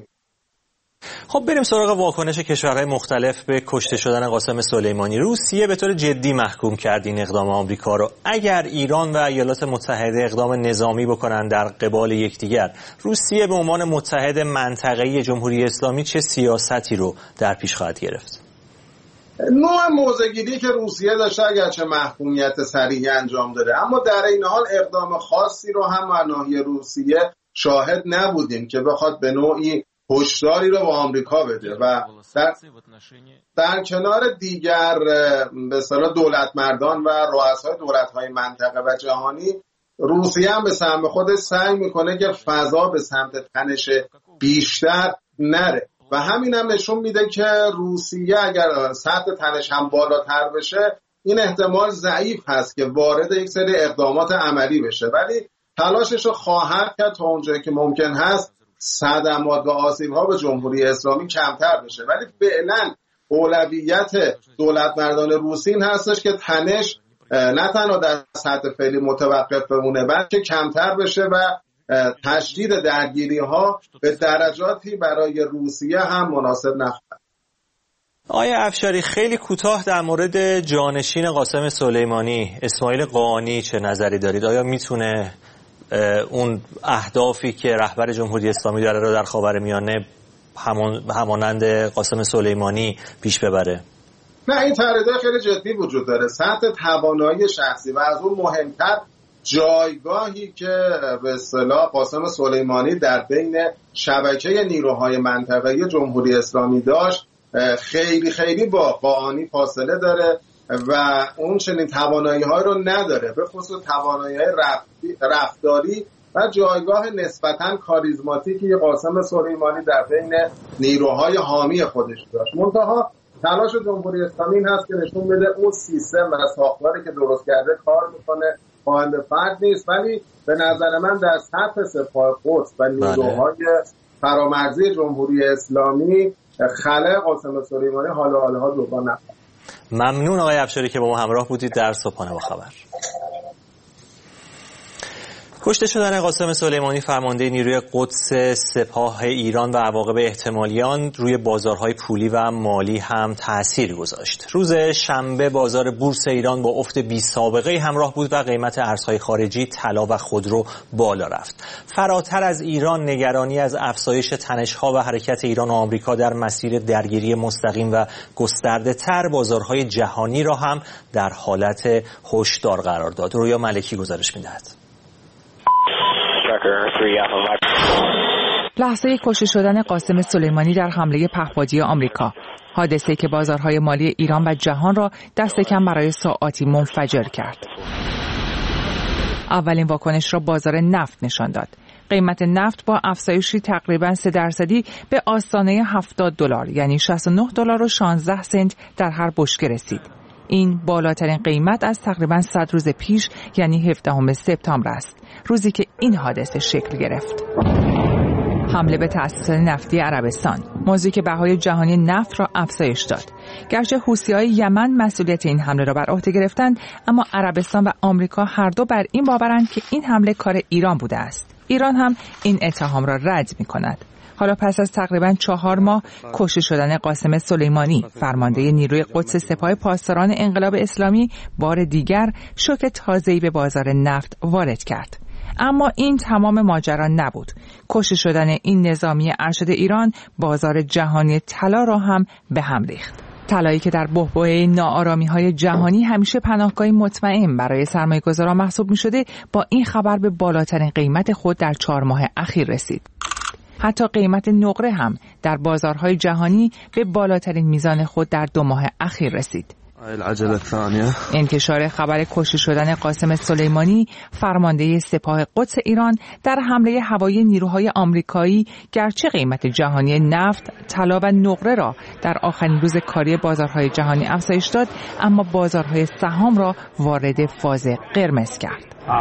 خب بریم سراغ واکنش کشورهای مختلف به کشته شدن قاسم سلیمانی. روسیه به طور جدی محکوم کرد این اقدام آمریکا رو. اگر ایران و ایالات متحده اقدام نظامی بکنن در قبال یکدیگر، روسیه به عنوان متحد منطقه‌ای جمهوری اسلامی چه سیاستی رو در پیش خواهد گرفت؟ نوع موضع‌گیری که روسیه داشته اگرچه محکومیت سریع انجام داده، اما در این حال اقدام خاصی رو هم از ناحیه روسیه شاهد نبودیم که بخواد به نوعی هشداری رو به آمریکا بده و در کنار دیگر به اصطلاح دولتمردان و رؤسای دولت‌های منطقه و جهانی، روسیه هم به سهم خودش سعی میکنه که فضا به سمت تنش بیشتر نره و همین هم نشون میده که روسیه اگر سطح تنش هم بالاتر بشه، این احتمال ضعیف هست که وارد یک سری اقدامات عملی بشه، ولی تلاشش رو خواهد کرد تا اونجایی که ممکن هست صدمات و آسیب‌ها به جمهوری اسلامی کمتر بشه. ولی فعلا اولویت دولتمردان روسی این هستش که تنش نه تنها در سطح فعلی متوقف بمونه بلکه کمتر بشه و تشدید درگیری‌ها به درجاتی برای روسیه هم مناسب نخواهد. آقای افشاری، خیلی کوتاه در مورد جانشین قاسم سلیمانی اسماعیل قانی چه نظری دارید؟ آیا میتونه اون اهدافی که رهبر جمهوری اسلامی داره رو در خاورمیانه همانند قاسم سلیمانی پیش ببره؟ نه، این تردید خیلی جدی وجود داره. سطح توانایی شخصی و از اون مهمتر جایگاهی که به اصطلاح قاسم سلیمانی در بین شبکه نیروهای منطقه‌ای جمهوری اسلامی داشت خیلی خیلی با قانی فاصله داره و اون چنین توانایی‌ها رو نداره، به خصوص توانایی‌های رفتاری و جایگاه نسبتاً کاریزماتیکی قاسم سلیمانی در بین نیروهای حامی خودش داشت. منتها تلاش جمهوری اسلامی این هست که نشون بده اون سیستم و ساختاری که درست کرده کار میکنه، قائم به فرد نیست، ولی به نظر من در سطح سپاه قدس و نیروهای فرامرزی جمهوری اسلامی خلأ قاسم سلیمانی حالها دوباره نخواهد. ممنون آقای افشاری که با ما همراه بودید در صبحانه با خبر. کشته شدن قاسم سلیمانی فرمانده نیروی قدس سپاه ایران و عواقب احتمالی آن روی بازارهای پولی و مالی هم تأثیر گذاشت. روز شنبه بازار بورس ایران با افت بی سابقه همراه بود و قیمت ارزهای خارجی طلا و خودرو بالا رفت. فراتر از ایران نگرانی از افزایش تنش‌ها و حرکت ایران و آمریکا در مسیر درگیری مستقیم و گسترده تر بازارهای جهانی را هم در حالت هشدار قرار داد. رویا ملکی گزارش می‌دهد. لحظه کشته شدن قاسم سلیمانی در حمله پهپادی آمریکا. حادثه‌ای که بازارهای مالی ایران و جهان را دست کم برای ساعاتی منفجر کرد. اولین واکنش را بازار نفت نشان داد. قیمت نفت با افزایشی تقریباً 3% به آستانه $70 یعنی $69.16 در هر بشکه رسید. این بالاترین قیمت از تقریباً 100 روز پیش یعنی 17 سپتامبر است، روزی که این حادثه شکل گرفت. حمله به تأسیسات نفتی عربستان، موضوعی که بهای جهانی نفت را افزایش داد. گرچه حوثی‌های یمن مسئولیت این حمله را بر عهده گرفتند، اما عربستان و آمریکا هر دو بر این باورند که این حمله کار ایران بوده است. ایران هم این اتهام را رد می‌کند. حالا پس از تقریباً 4 ماه کشته شدن قاسم سلیمانی، فرمانده نیروی قدس سپاه پاسداران انقلاب اسلامی، بار دیگر شوک تازه‌ای به بازار نفت وارد کرد. اما این تمام ماجرا نبود. کشته شدن این نظامی ارشد ایران بازار جهانی طلا را هم به هم ریخت. طلایی که در بحبوحه ناآرامی‌های جهانی همیشه پناهگاهی مطمئن برای سرمایه‌گذاران محسوب می‌شده، با این خبر به بالاترین قیمت خود در 4 ماه اخیر رسید. حتی قیمت نقره هم در بازارهای جهانی به بالاترین میزان خود در 2 ماه اخیر رسید. انتشار خبر کشته شدن قاسم سلیمانی، فرمانده سپاه قدس ایران، در حمله هوایی نیروهای آمریکایی، گرچه قیمت جهانی نفت، طلا و نقره را در آخرین روز کاری بازارهای جهانی افزایش داد، اما بازارهای سهام را وارد فاز قرمز کرد.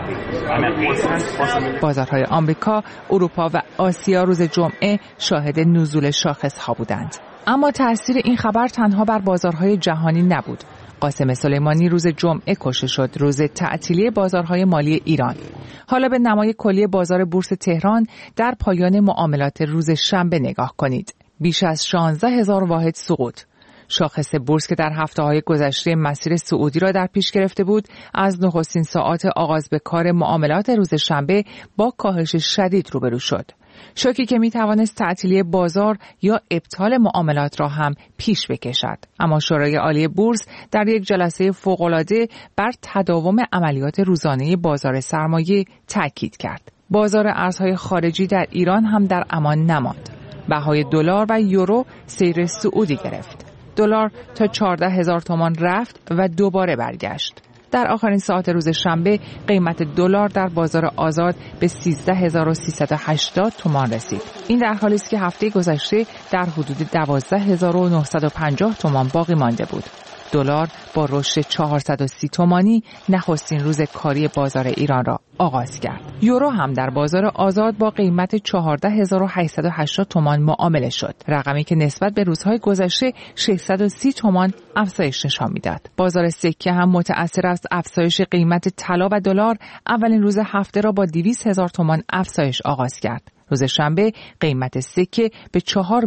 بازارهای آمریکا، اروپا و آسیا روز جمعه شاهد نزول شاخص‌ها بودند. اما تأثیر این خبر تنها بر بازارهای جهانی نبود. قاسم سلیمانی روز جمعه کشته شد، روز تعطیلی بازارهای مالی ایران. حالا به نمای کلی بازار بورس تهران در پایان معاملات روز شنبه نگاه کنید. بیش از 16,000 واحد سقوط. شاخص بورس که در هفته‌های گذشته مسیر صعودی را در پیش گرفته بود، از نخستین ساعات آغاز به کار معاملات روز شنبه با کاهش شدید روبرو شد. شوکی که میتوانست تعطیلی بازار یا ابطال معاملات را هم پیش بکشد. اما شورای عالی بورس در یک جلسه فوق‌العاده بر تداوم عملیات روزانه بازار سرمایه تاکید کرد. بازار ارزهای خارجی در ایران هم در امان نماند. بهای دلار و یورو سیر صعودی گرفت. دلار تا 14,000 تومان رفت و دوباره برگشت. در آخرین ساعت روز شنبه قیمت دلار در بازار آزاد به 13,380 تومان رسید. این در حالی است که هفته گذشته در حدود 12,950 تومان باقی مانده بود. دلار با رشد 430 تومانی نخستین روز کاری بازار ایران را آغاز کرد. یورو هم در بازار آزاد با قیمت 14,880 تومان معامله شد، رقمی که نسبت به روزهای گذشته 630 تومان افزایش نشان می‌داد. بازار سکه هم متأثر از افزایش قیمت طلا و دلار اولین روز هفته را با 200,000 تومان افزایش آغاز کرد. روز شنبه قیمت سکه به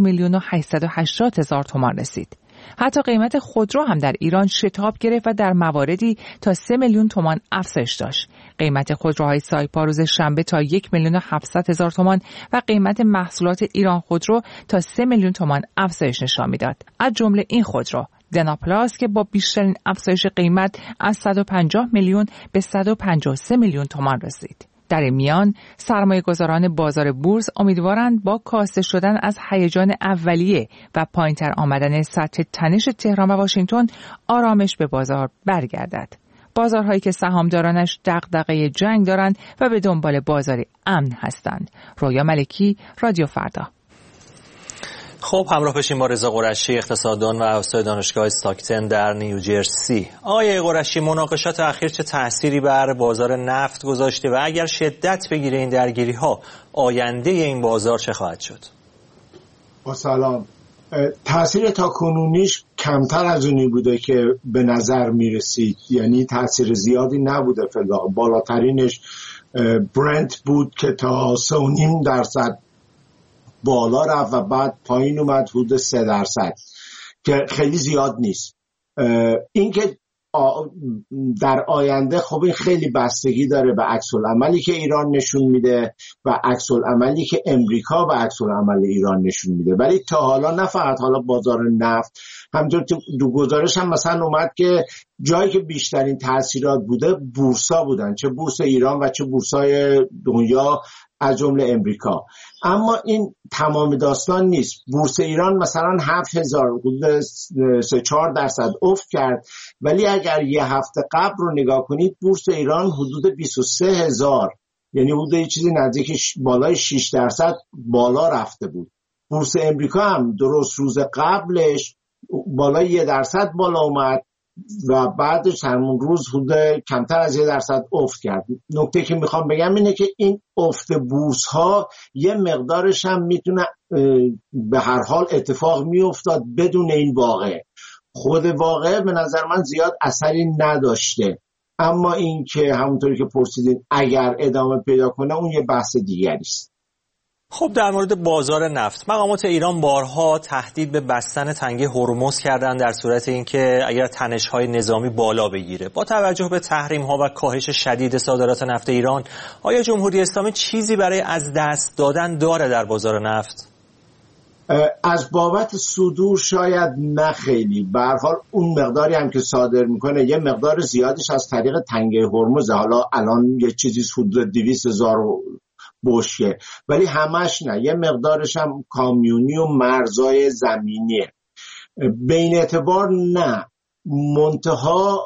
4,880,000 تومان رسید. حتی قیمت خودرو هم در ایران شتاب گرفت و در مواردی تا 3 میلیون تومان افزایش داشت. قیمت خودروهای سایپا روز شنبه تا 1,700,000 تومان و قیمت محصولات ایران خودرو تا 3 میلیون تومان افزایش نشان میداد. از جمله این خودرو دنا پلاس که با بیشترین افزایش قیمت از 150 میلیون به 153 میلیون تومان رسید. در این میان سرمایه‌گذاران بازار بورس امیدوارند با کاسته شدن از هیجان اولیه و پایین‌تر آمدن سطح تنش تهران و واشنگتن آرامش به بازار برگردد. بازارهایی که سهامدارانش دغدغه جنگ دارند و به دنبال بازاری امن هستند. رویا ملکی، رادیو فردا. خب همراه بشیم با رضا قرشی، اقتصاددان و استاد دانشگاه استاکتن در نیوجرسی. آقای قرشی، مناقشات اخیر چه تأثیری بر بازار نفت گذاشته و اگر شدت بگیره این درگیری‌ها، آینده این بازار چه خواهد شد؟ با سلام. تأثیر تا کنونیش کمتر از اونی بوده که به نظر میرسید، یعنی تأثیر زیادی نبوده. فعلا بالاترینش برنت بود که تا 3.5% بالا رفت و بعد پایین اومد حدود 3% که خیلی زیاد نیست. این که در آینده خب این خیلی بستگی داره به عکس العملی که ایران نشون میده و عکس العملی که امریکا به عکس العمل ایران نشون میده. ولی تا حالا نه فقط حالا بازار نفت، همونطور تو گزارش هم مثلا اومد که جایی که بیشترین تاثیرات بوده بورسا بودن، چه بورس ایران و چه بورسای دنیا از جمله امریکا. اما این تمام داستان نیست. بورس ایران مثلا 7000 حدود 3-4% افت کرد، ولی اگر یه هفته قبل رو نگاه کنید بورس ایران حدود 23000، یعنی حدود یه چیزی نزدیک بالای 6% بالا رفته بود. بورس امریکا هم درست روز قبلش بالای 1% بالا اومد و بعدش همون روز حدود کمتر از 1% افت کرد. نکته که میخوام بگم اینه که این افت بورس ها یه مقدارش هم میتونه به هر حال اتفاق میافتاد بدون این واقعه. خود واقعه به نظر من زیاد اثری نداشته، اما این که همونطوری که پرسیدین اگر ادامه پیدا کنه اون یه بحث دیگری است. خب در مورد بازار نفت، مقامات ایران بارها تهدید به بستن تنگه هرمز کردن در صورت اینکه اگر تنش‌های نظامی بالا بگیره. با توجه به تحریم‌ها و کاهش شدید صادرات نفت ایران، آیا جمهوری اسلامی چیزی برای از دست دادن داره در بازار نفت؟ از بابت صدور شاید نه خیلی. به هر حال اون مقداری هم که صادر میکنه یه مقدار زیادش از طریق تنگه هرمز. حالا الان یه چیزی حدود 200,000 بشکه، ولی همش نه، یه مقدارش هم کامیونی و مرزای زمینیه. بین اعتبار نه، منتها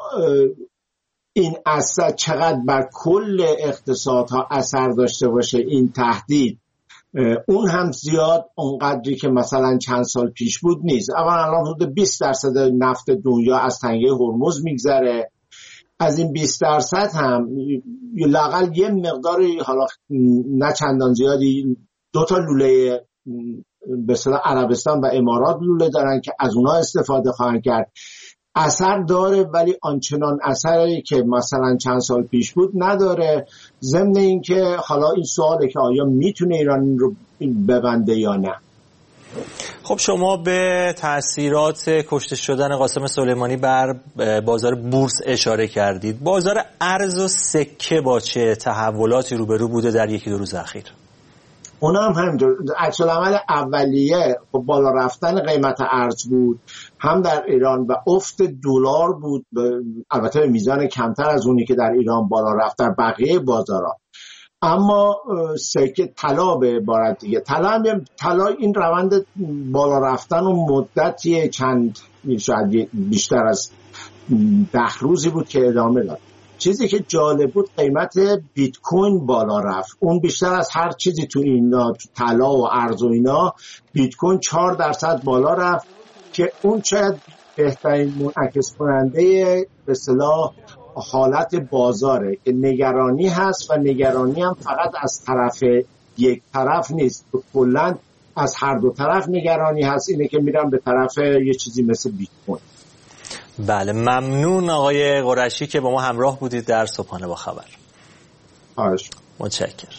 این اثر چقدر بر کل اقتصادها اثر داشته باشه این تهدید، اون هم زیاد اونقدری که مثلا چند سال پیش بود نیست. الان حدود 20% نفت دنیا از تنگه هرمز میگذره. از این 20% هم لااقل یه مقداری، حالا نه چندان زیادی، 2 تا لوله به اصطلاح عربستان و امارات لوله دارن که از اونها استفاده خواهند کرد. اثر داره ولی آنچنان اثری که مثلا چند سال پیش بود نداره. ضمن این که حالا این سواله که آیا میتونه ایران رو ببنده یا نه. خب شما به تأثیرات کشته شدن قاسم سلیمانی بر بازار بورس اشاره کردید. بازار ارز و سکه با چه تحولاتی روبرو بوده در 1-2 روز اخیر؟ اونا هم همینطور. عکس‌العمل اولیه بالا رفتن قیمت ارز بود هم در ایران و افت دلار بود، البته به میزان کمتر از اونی که در ایران بالا رفت در بقیه بازارها. اما سکه طلا به عبارت دیگه، طلا این روند بالا رفتن و مدتی چند شاید بیشتر از 10 روزی بود که ادامه داد. چیزی که جالب بود قیمت بیت کوین بالا رفت. اون بیشتر از هر چیزی تو اینا، تو طلا و ارز و اینا، بیت کوین 4% بالا رفت که اون شاید بهترین منعکس کننده به اصطلاح حالت بازاره که نگرانی هست و نگرانی هم فقط از طرف یک طرف نیست، کلاً از هر دو طرف نگرانی هست. اینه که میرم به طرف یه چیزی مثل بیت کوین. بله، ممنون آقای قرشی که با ما همراه بودید در صبحانه با خبر. متشکرم.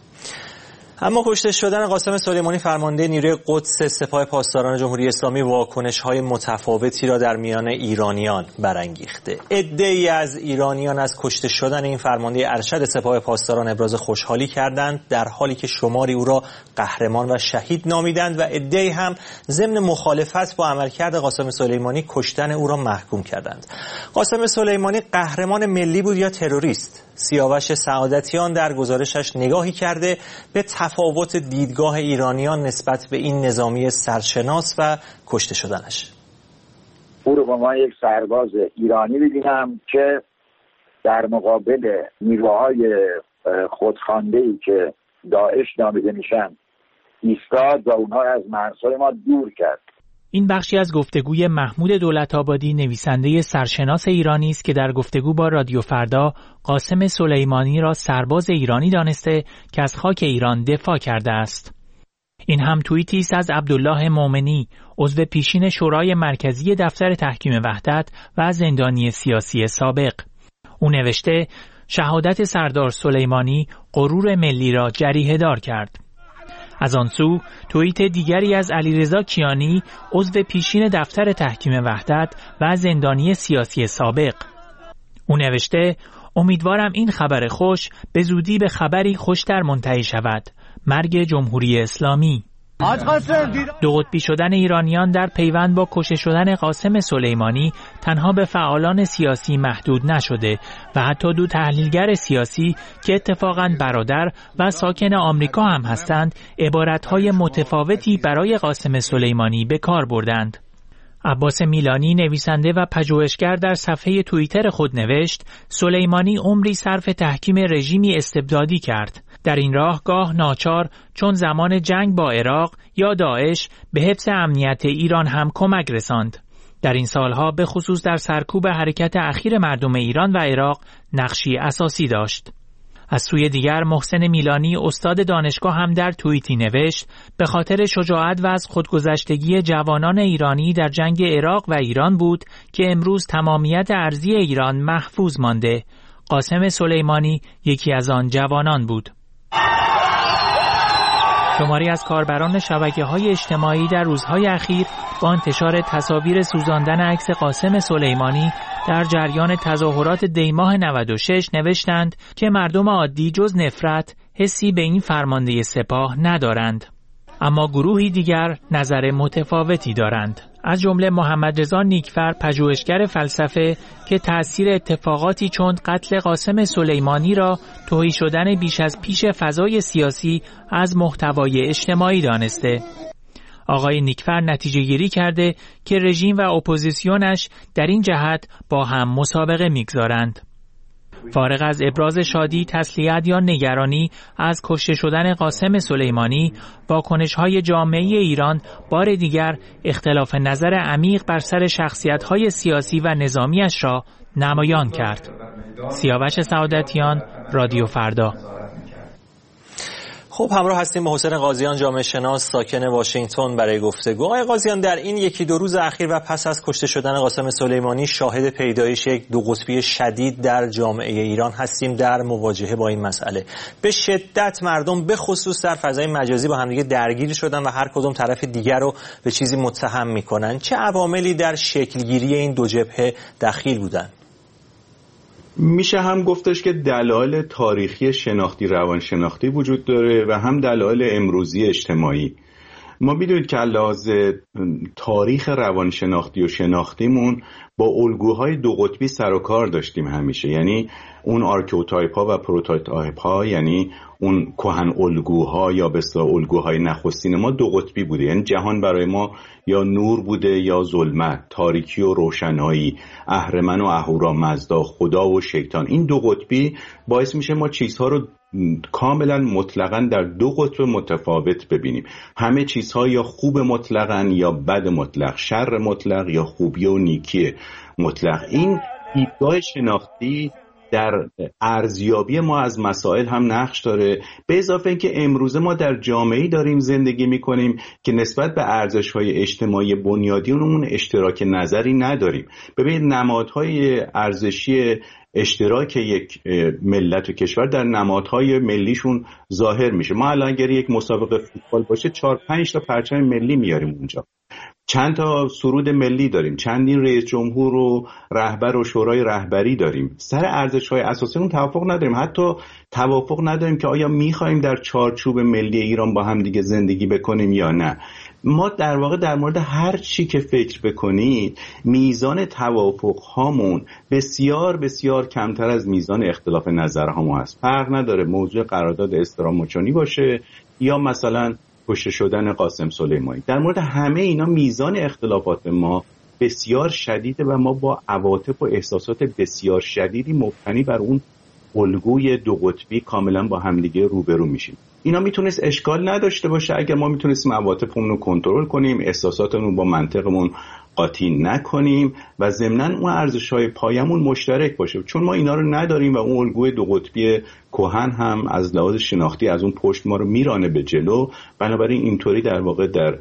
اما کشته شدن قاسم سلیمانی فرمانده نیروی قدس سپاه پاسداران جمهوری اسلامی واکنش‌های متفاوتی را در میان ایرانیان برانگیخته. عده‌ای از ایرانیان از کشته شدن این فرمانده ارشد سپاه پاسداران ابراز خوشحالی کردند، در حالی که شماری او را قهرمان و شهید نامیدند و عده‌ای هم ضمن مخالفت با عملکرد قاسم سلیمانی کشتن او را محکوم کردند. قاسم سلیمانی قهرمان ملی بود یا تروریست؟ سیاوش سعادتیان در گزارشش نگاهی کرده به تفاوت دیدگاه ایرانیان نسبت به این نظامی سرشناس و کشته شدنش. او رو با من یک سرباز ایرانی ببینم که در مقابل نیروهای خودخوانده‌ای که داعش نامیده میشن ایستاد و اونها از مرزهای ما دور کرد. این بخشی از گفتگوی محمود دولت‌آبادی، نویسنده سرشناس ایرانی است که در گفتگو با رادیو فردا قاسم سلیمانی را سرباز ایرانی دانسته که از خاک ایران دفاع کرده است. این هم توییتی است از عبدالله مومنی، عضو پیشین شورای مرکزی دفتر تحکیم وحدت و زندانی سیاسی سابق. او نوشته شهادت سردار سلیمانی غرور ملی را جریحه دار کرد. از آن سو توییت دیگری از علیرضا کیانی، عضو پیشین دفتر تحکیم وحدت و زندانی سیاسی سابق. او نوشته امیدوارم این خبر خوش به زودی به خبری خوشتر منتهی شود. مرگ جمهوری اسلامی. دو قطبی شدن ایرانیان در پیوند با کشته شدن قاسم سلیمانی تنها به فعالان سیاسی محدود نشده و حتی دو تحلیلگر سیاسی که اتفاقاً برادر و ساکن آمریکا هم هستند عبارتهای متفاوتی برای قاسم سلیمانی به کار بردند. عباس میلانی نویسنده و پژوهشگر در صفحه توییتر خود نوشت سلیمانی عمری صرف تحکیم رژیمی استبدادی کرد. در این راه گاه ناچار چون زمان جنگ با عراق یا داعش به حفظ امنیت ایران هم کمک رساند. در این سالها به خصوص در سرکوب حرکت اخیر مردم ایران و عراق نقشی اساسی داشت. از سوی دیگر محسن میلانی استاد دانشگاه هم در توییتی نوشت به خاطر شجاعت و از خودگذشتگی جوانان ایرانی در جنگ عراق و ایران بود که امروز تمامیت ارضی ایران محفوظ مانده. قاسم سلیمانی یکی از آن جوانان بود. شماری از کاربران شبکه‌های اجتماعی در روزهای اخیر با انتشار تصاویر سوزاندن عکس قاسم سلیمانی در جریان تظاهرات دیماه 96 نوشتند که مردم عادی جز نفرت حسی به این فرمانده سپاه ندارند. اما گروهی دیگر نظر متفاوتی دارند. از جمله محمد رضا نیکفر پژوهشگر فلسفه که تأثیر اتفاقاتی چون قتل قاسم سلیمانی را تهی شدن بیش از پیش فضای سیاسی از محتوای اجتماعی دانسته. آقای نیکفر نتیجه گیری کرده که رژیم و اپوزیسیونش در این جهت با هم مسابقه می‌گذارند. فارغ از ابراز شادی، تسلیت یا نگرانی از کشته شدن قاسم سلیمانی، واکنش‌های جامعه ایران بار دیگر اختلاف نظر عمیق بر سر شخصیت‌های سیاسی و نظامیش را نمایان کرد. سیاوش سعادتیان، رادیو فردا. خب همراه هستیم با حسین قاضیان جامعه شناس ساکن واشنگتن برای گفتگو. آقای قاضیان، در این یکی دو روز اخیر و پس از کشته شدن قاسم سلیمانی شاهد پیدایش یک دو قطبی شدید در جامعه ایران هستیم در مواجهه با این مسئله. به شدت مردم به خصوص در فضای مجازی با همدیگه درگیر شدن و هر کدوم طرف دیگر رو به چیزی متهم میکنن. چه عواملی در شکلگیری این دو جبهه دخیل بودن؟ میشه هم گفتش که دلایل تاریخی شناختی روانشناختی وجود داره و هم دلایل امروزی اجتماعی. ما میدونید که لحاظ تاریخ روانشناختی و شناختیمون با الگوهای دو قطبی سر و کار داشتیم همیشه، یعنی اون آرکیوتایپ ها و پروتوتایپ ها، یعنی اون کهن الگوها یا به اصطلاح الگوهای نخستین ما دو قطبی بوده، یعنی جهان برای ما یا نور بوده یا ظلمت، تاریکی و روشنایی، اهرمن و اهورامزدا، خدا و شیطان. این دو قطبی باعث میشه ما چیزها رو کاملا مطلقاً در دو قطب متفاوت ببینیم. همه چیزها یا خوب مطلقاً یا بد مطلق، شر مطلق یا خوبی و نیکی مطلق. این دیدگاه شناختی در ارزیابی ما از مسائل هم نقش داره، به اضافه اینکه امروزه ما در جامعه‌ای داریم زندگی می‌کنیم که نسبت به ارزش‌های اجتماعی بنیادی اونمون اشتراک نظری نداریم. ببینید نمادهای ارزشی اشتراک یک ملت و کشور در نمادهای ملیشون ظاهر میشه. ما الان اگر یک مسابقه فوتبال باشه 4-5 تا پرچم ملی میاریم اونجا، چند تا سرود ملی داریم، چندین رئیس جمهور و رهبر و شورای رهبری داریم. سر ارزش‌های اساسی اون توافق نداریم. حتی توافق نداریم که آیا می‌خوایم در چارچوب ملی ایران با هم دیگه زندگی بکنیم یا نه. ما در واقع در مورد هر چی که فکر بکنید میزان توافق هامون بسیار بسیار کمتر از میزان اختلاف نظر هامون هست. فرق نداره موضوع قرارداد استراموچونی باشه یا مثلا کشته شدن قاسم سلیمانی. در مورد همه اینا میزان اختلافات ما بسیار شدیده و ما با عواطف و احساسات بسیار شدیدی مبتنی بر اون الگوی دو قطبی کاملا با همدیگه روبرو میشیم. اینا میتونست اشکال نداشته باشه اگر ما میتونستیم عواطفمون رو کنترل کنیم، احساساتمون با منطقمون قاطی نکنیم و ضمناً اون ارزش‌های پایمون مشترک باشه. چون ما اینا رو نداریم و اون الگوی دو قطبی کهن هم از لحاظ شناختی از اون پشت ما رو میرانه به جلو، بنابراین اینطوری در واقع در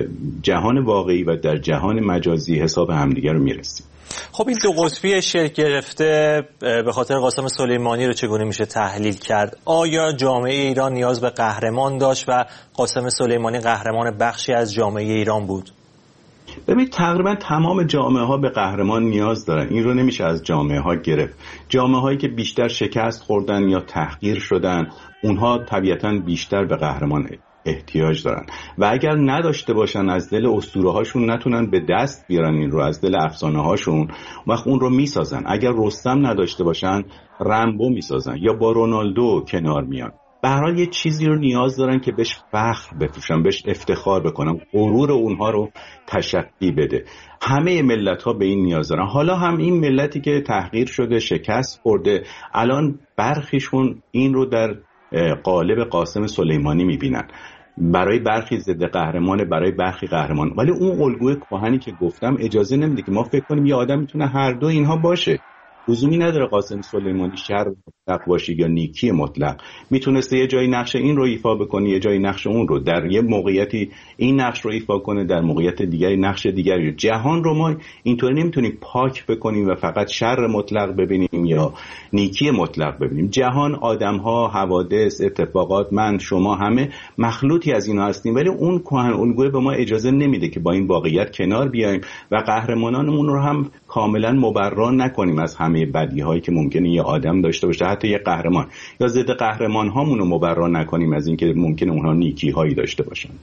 جهان واقعی و در جهان مجازی حساب همدیگه رو میرسیم. خب این دو قطبی شکل گرفته به خاطر قاسم سلیمانی رو چگونه میشه تحلیل کرد؟ آیا جامعه ایران نیاز به قهرمان داشت و قاسم سلیمانی قهرمان بخشی از جامعه ایران بود؟ ببینید تقریبا تمام جامعه ها به قهرمان نیاز دارن. این رو نمیشه از جامعه ها گرفت. جامعه هایی که بیشتر شکست خوردن یا تحقیر شدن اونها طبیعتاً بیشتر به قهرمان احتیاج دارن و اگر نداشته باشن، از دل اسطوره هاشون نتونن به دست بیارن این رو، از دل افسانه هاشون وقت اون رو میسازن. اگر رستم نداشته باشن رمبو میسازن یا با رونالدو کنار میان. به هر حال یه چیزی رو نیاز دارن که بهش فخر بپوشن، بهش افتخار بکنن، غرور اونها رو تشکیل بده. همه ملت ها به این نیاز دارن. حالا هم این ملتی که تحقیر شده، شکست خورده، الان برخیشون این رو در قالب قاسم سلیمانی میبینن. برای برخی ضد قهرمانه، برای برخی قهرمان، ولی اون الگوی کهنی که گفتم اجازه نمیده که ما فکر کنیم یه آدم میتونه هر دو اینها باشه. لزومی نداره قاسم سلیمانی شر مطلق باشه یا نیکی مطلق. میتونسته یه جایی نقش این رو ایفا بکنه، یه جایی نقش اون رو، در یه موقعیتی این نقش رو ایفا کنه، در موقعیت دیگری نقش دیگری. جهان رو ما اینطوری نمیتونیم پاک بکنیم و فقط شر مطلق ببینیم یا نیکی مطلق ببینیم. جهان، آدم‌ها، حوادث، اتفاقات، من، شما همه مخلوطی از اینا هستیم، ولی اون کهن الگوی به ما اجازه نمیده که با این واقعیت کنار بیایم و قهرمانانمون رو هم کاملا مبرا نکنیم از همه بدی هایی که ممکنه یه آدم داشته باشه، حتی یه قهرمان، یا ضد قهرمان هامون رو مبرا نکنیم از اینکه ممکنه اونها نیکی هایی داشته باشند.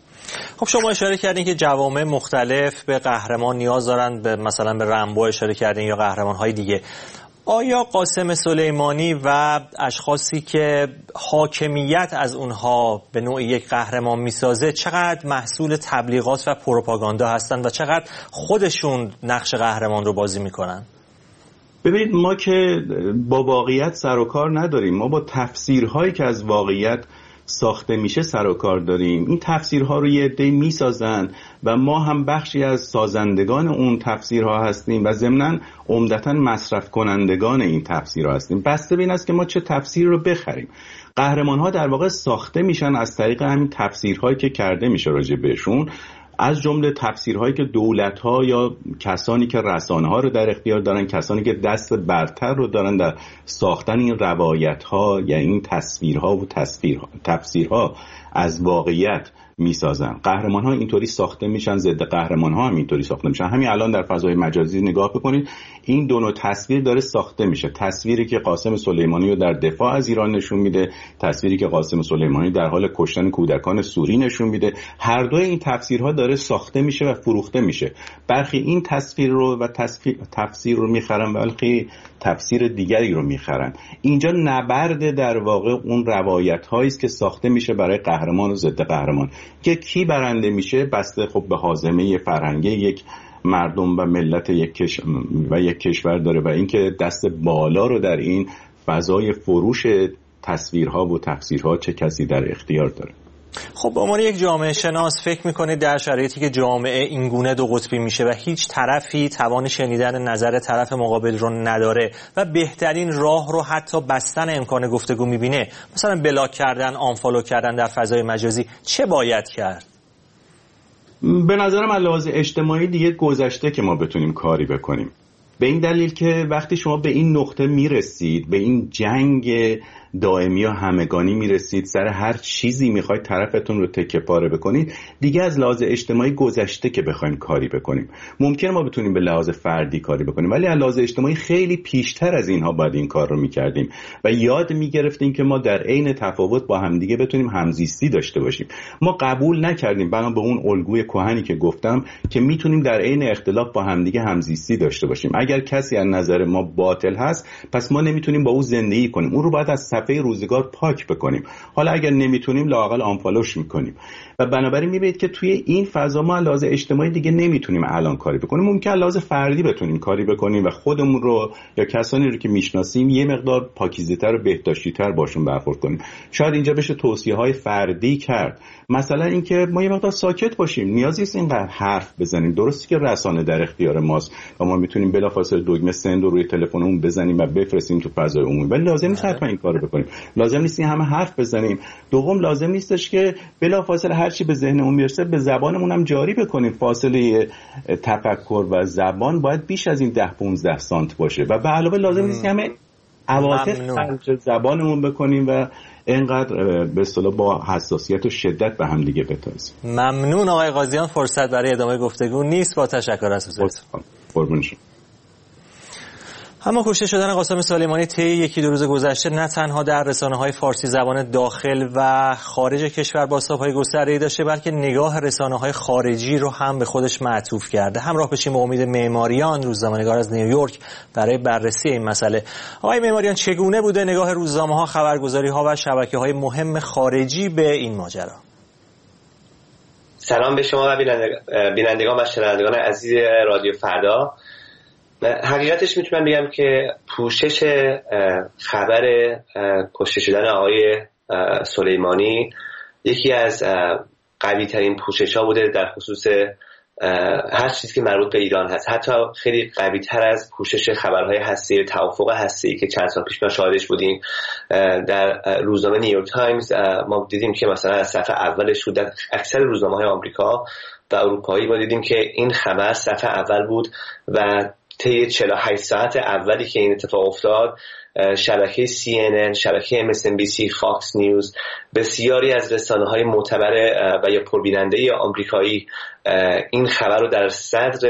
خب شما اشاره کردین که جوامع مختلف به قهرمان نیاز دارن، به مثلا به رمبو اشاره کردین یا قهرمان های دیگه. آیا قاسم سلیمانی و اشخاصی که حاکمیت از اونها به نوع یک قهرمان میسازه چقدر محصول تبلیغات و پروپاگاندا هستند و چقدر خودشون نقش قهرمان رو بازی میکنن؟ ببینید، ما که با واقعیت سر و کار نداریم، ما با تفسیرهایی که از واقعیت ساخته میشه سر و کار داریم. این تفسیرها رو یه عده‌ای میسازن و ما هم بخشی از سازندگان اون تفسیرها هستیم و ضمناً عمدتاً مصرف کنندگان این تفسیرها هستیم. بسته به این است که ما چه تفسیر رو بخریم. قهرمان‌ها در واقع ساخته میشن از طریق همین تفسیرهایی که کرده میشه راجع بهشون، از جمله تفسیرهایی که دولت‌ها یا کسانی که رسانه‌ها رو در اختیار دارن، کسانی که دست برتر رو دارن در ساختن این روایت‌ها یا این تصویرها و تفسیرها از واقعیت میسازن. قهرمان‌ها اینطوری ساخته میشن، ضد قهرمان‌ها هم اینطوری ساخته میشن. همین الان در فضای مجازی نگاه بکنید، این دو نوع تصویر داره ساخته میشه. تصویری که قاسم سلیمانی رو در دفاع از ایران نشون میده، تصویری که قاسم سلیمانی در حال کشتن کودکان سوری نشون میده. هر دوی این تفسیرها داره ساخته میشه و فروخته میشه. برخی این تصویر رو و تفسیر رو میخرن، برخی تفسیر دیگری رو میخرن. اینجا نبرد در واقع اون روایت‌هایی است که ساخته میشه برای قهرمان و ضد قهرمان، که کی برنده میشه بسته خب به هاضمه فرهنگی یک مردم و ملت یک کشور داره و اینکه دست بالا رو در این فضای فروش تصویرها و تفسیرها چه کسی در اختیار داره. خب به عنوان یک جامعه شناس فکر میکنید در شرایطی که جامعه اینگونه دو قطبی میشه و هیچ طرفی توان شنیدن نظر طرف مقابل رو نداره و بهترین راه رو حتی بستن امکان گفتگو میبینه، مثلا بلاک کردن، آنفالو کردن در فضای مجازی، چه باید کرد؟ به نظرم از لحاظ اجتماعی دیگه گذشته که ما بتونیم کاری بکنیم، به این دلیل که وقتی شما به این نقطه میرسید، به این جنگ دائمی و همگانی میرسید، سر هر چیزی میخواید طرفتون رو تکه پاره بکنید، دیگه از لحاظ اجتماعی گذشته که بخوایم کاری بکنیم. ممکنه ما بتونیم به لحاظ فردی کاری بکنیم، ولی از لحاظ اجتماعی خیلی پیشتر از اینها باید این کار رو میکردیم و یاد میگرفتیم که ما در عین تفاوت با همدیگه بتونیم همزیستی داشته باشیم. ما قبول نکردیم بنا به اون الگوی کهنی که گفتم که میتونیم در عین اختلاف با همدیگه همزیستی داشته باشیم. اگر کسی از نظر ما باطل هست، پس ما نمیتونیم با او زندگی کنیم، اون رو باید از صفحه روزگار پاک بکنیم. حالا اگر نمیتونیم لااقل آنفالوش میکنیم. و بنابراین میبینید که توی این فضا ما لحاظ اجتماعی دیگه نمیتونیم الان کاری بکنیم. ممکن لحاظ فردی بتونیم کاری بکنیم و خودمون رو یا کسانی رو که میشناسیم یه مقدار پاکیزه‌تر و بهداشتی‌تر باشون برخورد کنیم. شاید اینجا بشه توصیه‌های فردی کرد. مثلا اینکه ما یه مقدار ساکت باشیم، نیازی نیست اینقدر حرف بزنیم. درسته که رسانه در اختیار ماست و ما میتونیم بلافاصله دکمه سند رو روی تلفنمون بزنیم و بفرستیم تو فضای عمومی، ولی لازم نیست حتما این کارو بکنیم. لازم نیست این همه حرف بزنیم. دوم، لازم نیستش که بلافاصله هر چی به ذهنمون میرسه به زبانمون هم جاری بکنیم. فاصله تفکر و زبان باید بیش از این 10-15 سانت باشه و به علاوه لازم نیست همه عواطف خرج زبانمون بکنیم و اینقدر به اصطلاح با حساسیت و شدت به هم دیگه بتازیم. ممنون آقای قاضیان، فرصت برای ادامه گفتگو نیست. با تشکر از حضورتون. قربون شما. اما کشته شدن قاسم سلیمانی طی یکی دو روز گذشته نه تنها در رسانه‌های فارسی زبان داخل و خارج کشور بازتاب‌های گسترده‌ای داشته، بلکه نگاه رسانه‌های خارجی رو هم به خودش معطوف کرده. همراه بشیم با امید معماریان، روزنامه‌نگار از نیویورک، برای بررسی این مسئله. آقای معماریان، چگونه بوده نگاه روزنامه‌ها، خبرگزاری‌ها و شبکه‌های مهم خارجی به این ماجرا؟ سلام به شما و بینندگان و شنوندگان عزیز رادیو فردا. حقیقتش میتونم بگم که پوشش خبر کشته شدن آقای سلیمانی یکی از قوی ترین پوشش ها بوده در خصوص هر چیزی که مربوط به ایران هست، حتی خیلی قوی تر از پوشش خبرهای هسته‌ای، توافق هسته‌ای که چند سال پیش ما شاهدش بودیم. در روزنامه نیویورک تایمز ما دیدیم که مثلا از صفحه اولش بود. در اکثر روزنامه‌های آمریکا و اروپایی ما دیدیم که این خبر صفحه اول بود و طی 48 ساعت اولی که این اتفاق افتاد، شبکه CNN، شبکه MSNBC، فاکس نیوز، بسیاری از رسانه‌های معتبر و یا پربیننده آمریکایی این خبر رو در صدر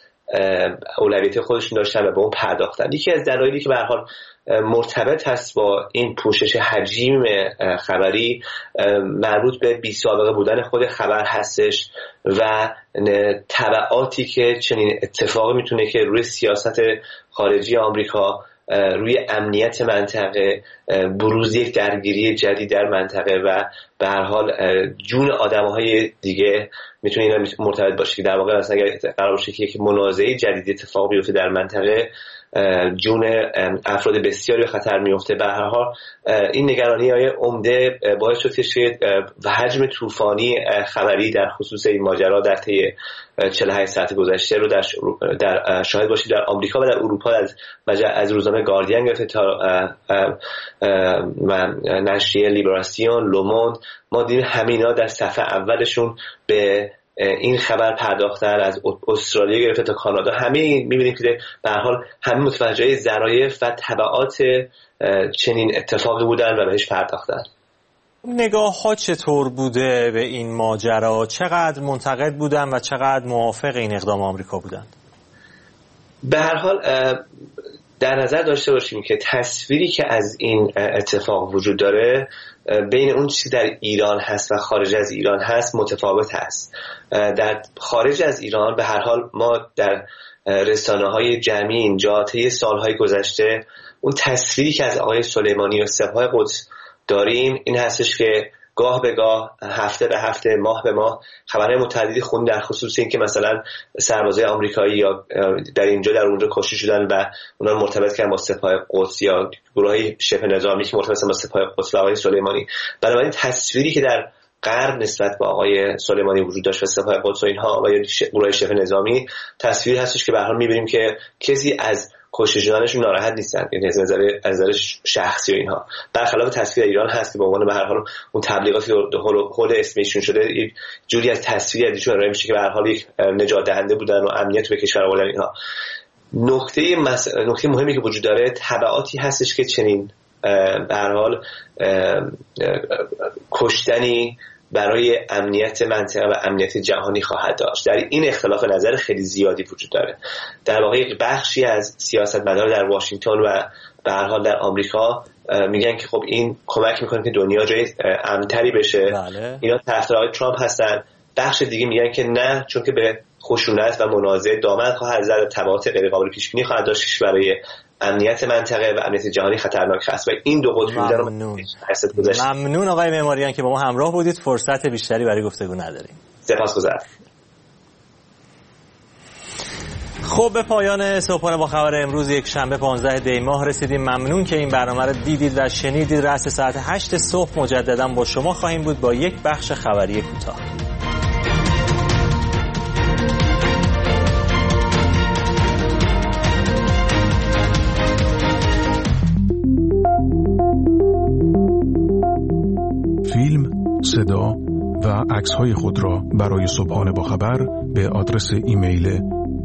اولویت خودشون داشتن و به اون پرداختن. یکی از دلایلی که به هر حال مرتبط هست با این پوشش حجیم خبری مربوط به بی‌سابقه بودن خود خبر هستش و تبعاتی که چنین اتفاقی میتونه که روی سیاست خارجی آمریکا، روی امنیت منطقه، بروز یک درگیری جدید در منطقه و به هر حال جون آدم‌های دیگه میتونه اینا مرتبط باشه. که در واقع اصلا اگر قرار باشه که یک منازعه جدید اتفاق بیفته در منطقه، جون افراد بسیاری به خطر میفته. به هر حال این نگرانی‌های عمده باعث شد که حجم طوفانی خبری در خصوص این ماجرا در طی 48 ساعت گذشته رو در شاهد باشید. در آمریکا و در اروپا از روزنامه گاردین گرفته تا نشریه لیبراسیون، لوموند، ما دیدیم همینا در صفحه اولشون به این خبر پرداختن. از استرالیا گرفته تا کانادا همه می‌بینیم که به هر حال همه متوجه ظرایف و تبعات چنین اتفاقی بودن و بهش پرداختن. نگاه ها چطور بوده به این ماجرا؟ چقدر منتقد بودن و چقدر موافق این اقدام آمریکا بودن؟ به هر حال در نظر داشته باشیم که تصویری که از این اتفاق وجود داره بین اون چیزی در ایران هست و خارج از ایران هست متفاوت هست. در خارج از ایران به هر حال ما در رسانه‌های جمعی اینجا طی سالهای گذشته اون تصویری که از آقای سلیمانی و سپاه قدس داریم این هستش که گاه به گاه، هفته به هفته، ماه به ماه خبرهای متعددی خوندیم در خصوص این که مثلا سربازای آمریکایی یا در اینجا در اونجا کشته شدن و اونا رو مرتبط کردن با سپاه قدس یا گروه‌های شبه نظامی که مرتبط با سپاه قدس و آقای سلیمانی. بنابراین تصویری که در غرب نسبت به آقای سلیمانی وجود داشت و سپاه قدس و اینها و گروه‌های شبه نظامی، تصویری هستش که به هر حال می‌بینیم که کسی از کشته شدنشون ناراحت نیستن، یعنی از نظر شخصی و اینها، برخلاف تصویر ایران هست که به عنوان به هر حال اون تبلیغاتی که حول اسمشون شده یک جوری از تصویری ازشون ارائه میشه که به هر حال یک نجات دهنده بودن و امنیت به کشور آوردن اینها. نکته مهمی که وجود داره تبعاتی هستش که چنین به هر حال کشتنی برای امنیت منطقه و امنیت جهانی خواهد داشت. در این اختلاف نظر خیلی زیادی وجود داره. در واقع یک بخشی از سیاستمداران در واشنگتن و به هر حال در آمریکا میگن که خب این کمک میکنه که دنیا جای امن‌تری بشه. بله. اینا طرفدارای ترامپ هستن. بخش دیگه میگن که نه، چون که به خشونت و منازعه دامن خواهد زد، تبعات غیر قابل پیش بینی خواهد داشت برای امنیت منطقه و امنیت جهانی خطرناک است و این دو قطبی بودن. ممنون آقای معماریان که با ما همراه بودید. فرصت بیشتری برای گفتگو نداریم. سپاسگزارم. خب به پایان صبحانه با خبر امروز یک شنبه 15 دی ماه رسیدیم. ممنون که این برنامه رو دیدید و شنیدید. رأس ساعت 8 صبح مجددا با شما خواهیم بود با یک بخش خبری کوتاه. فیلم، صدا و عکس‌های خود را برای صبحانه با خبر به آدرس ایمیل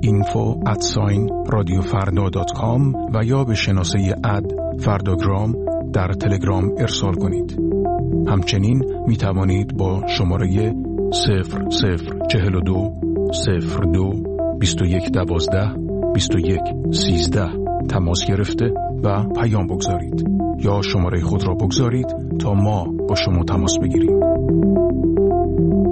info@radiofarda.com و یا به شناسه @fardagram در تلگرام ارسال کنید. همچنین می توانید با شماره 0042 02 21 12 21 13 تماس گرفته و پیام بگذارید یا شماره خود را بگذارید تا ما با شما تماس بگیریم.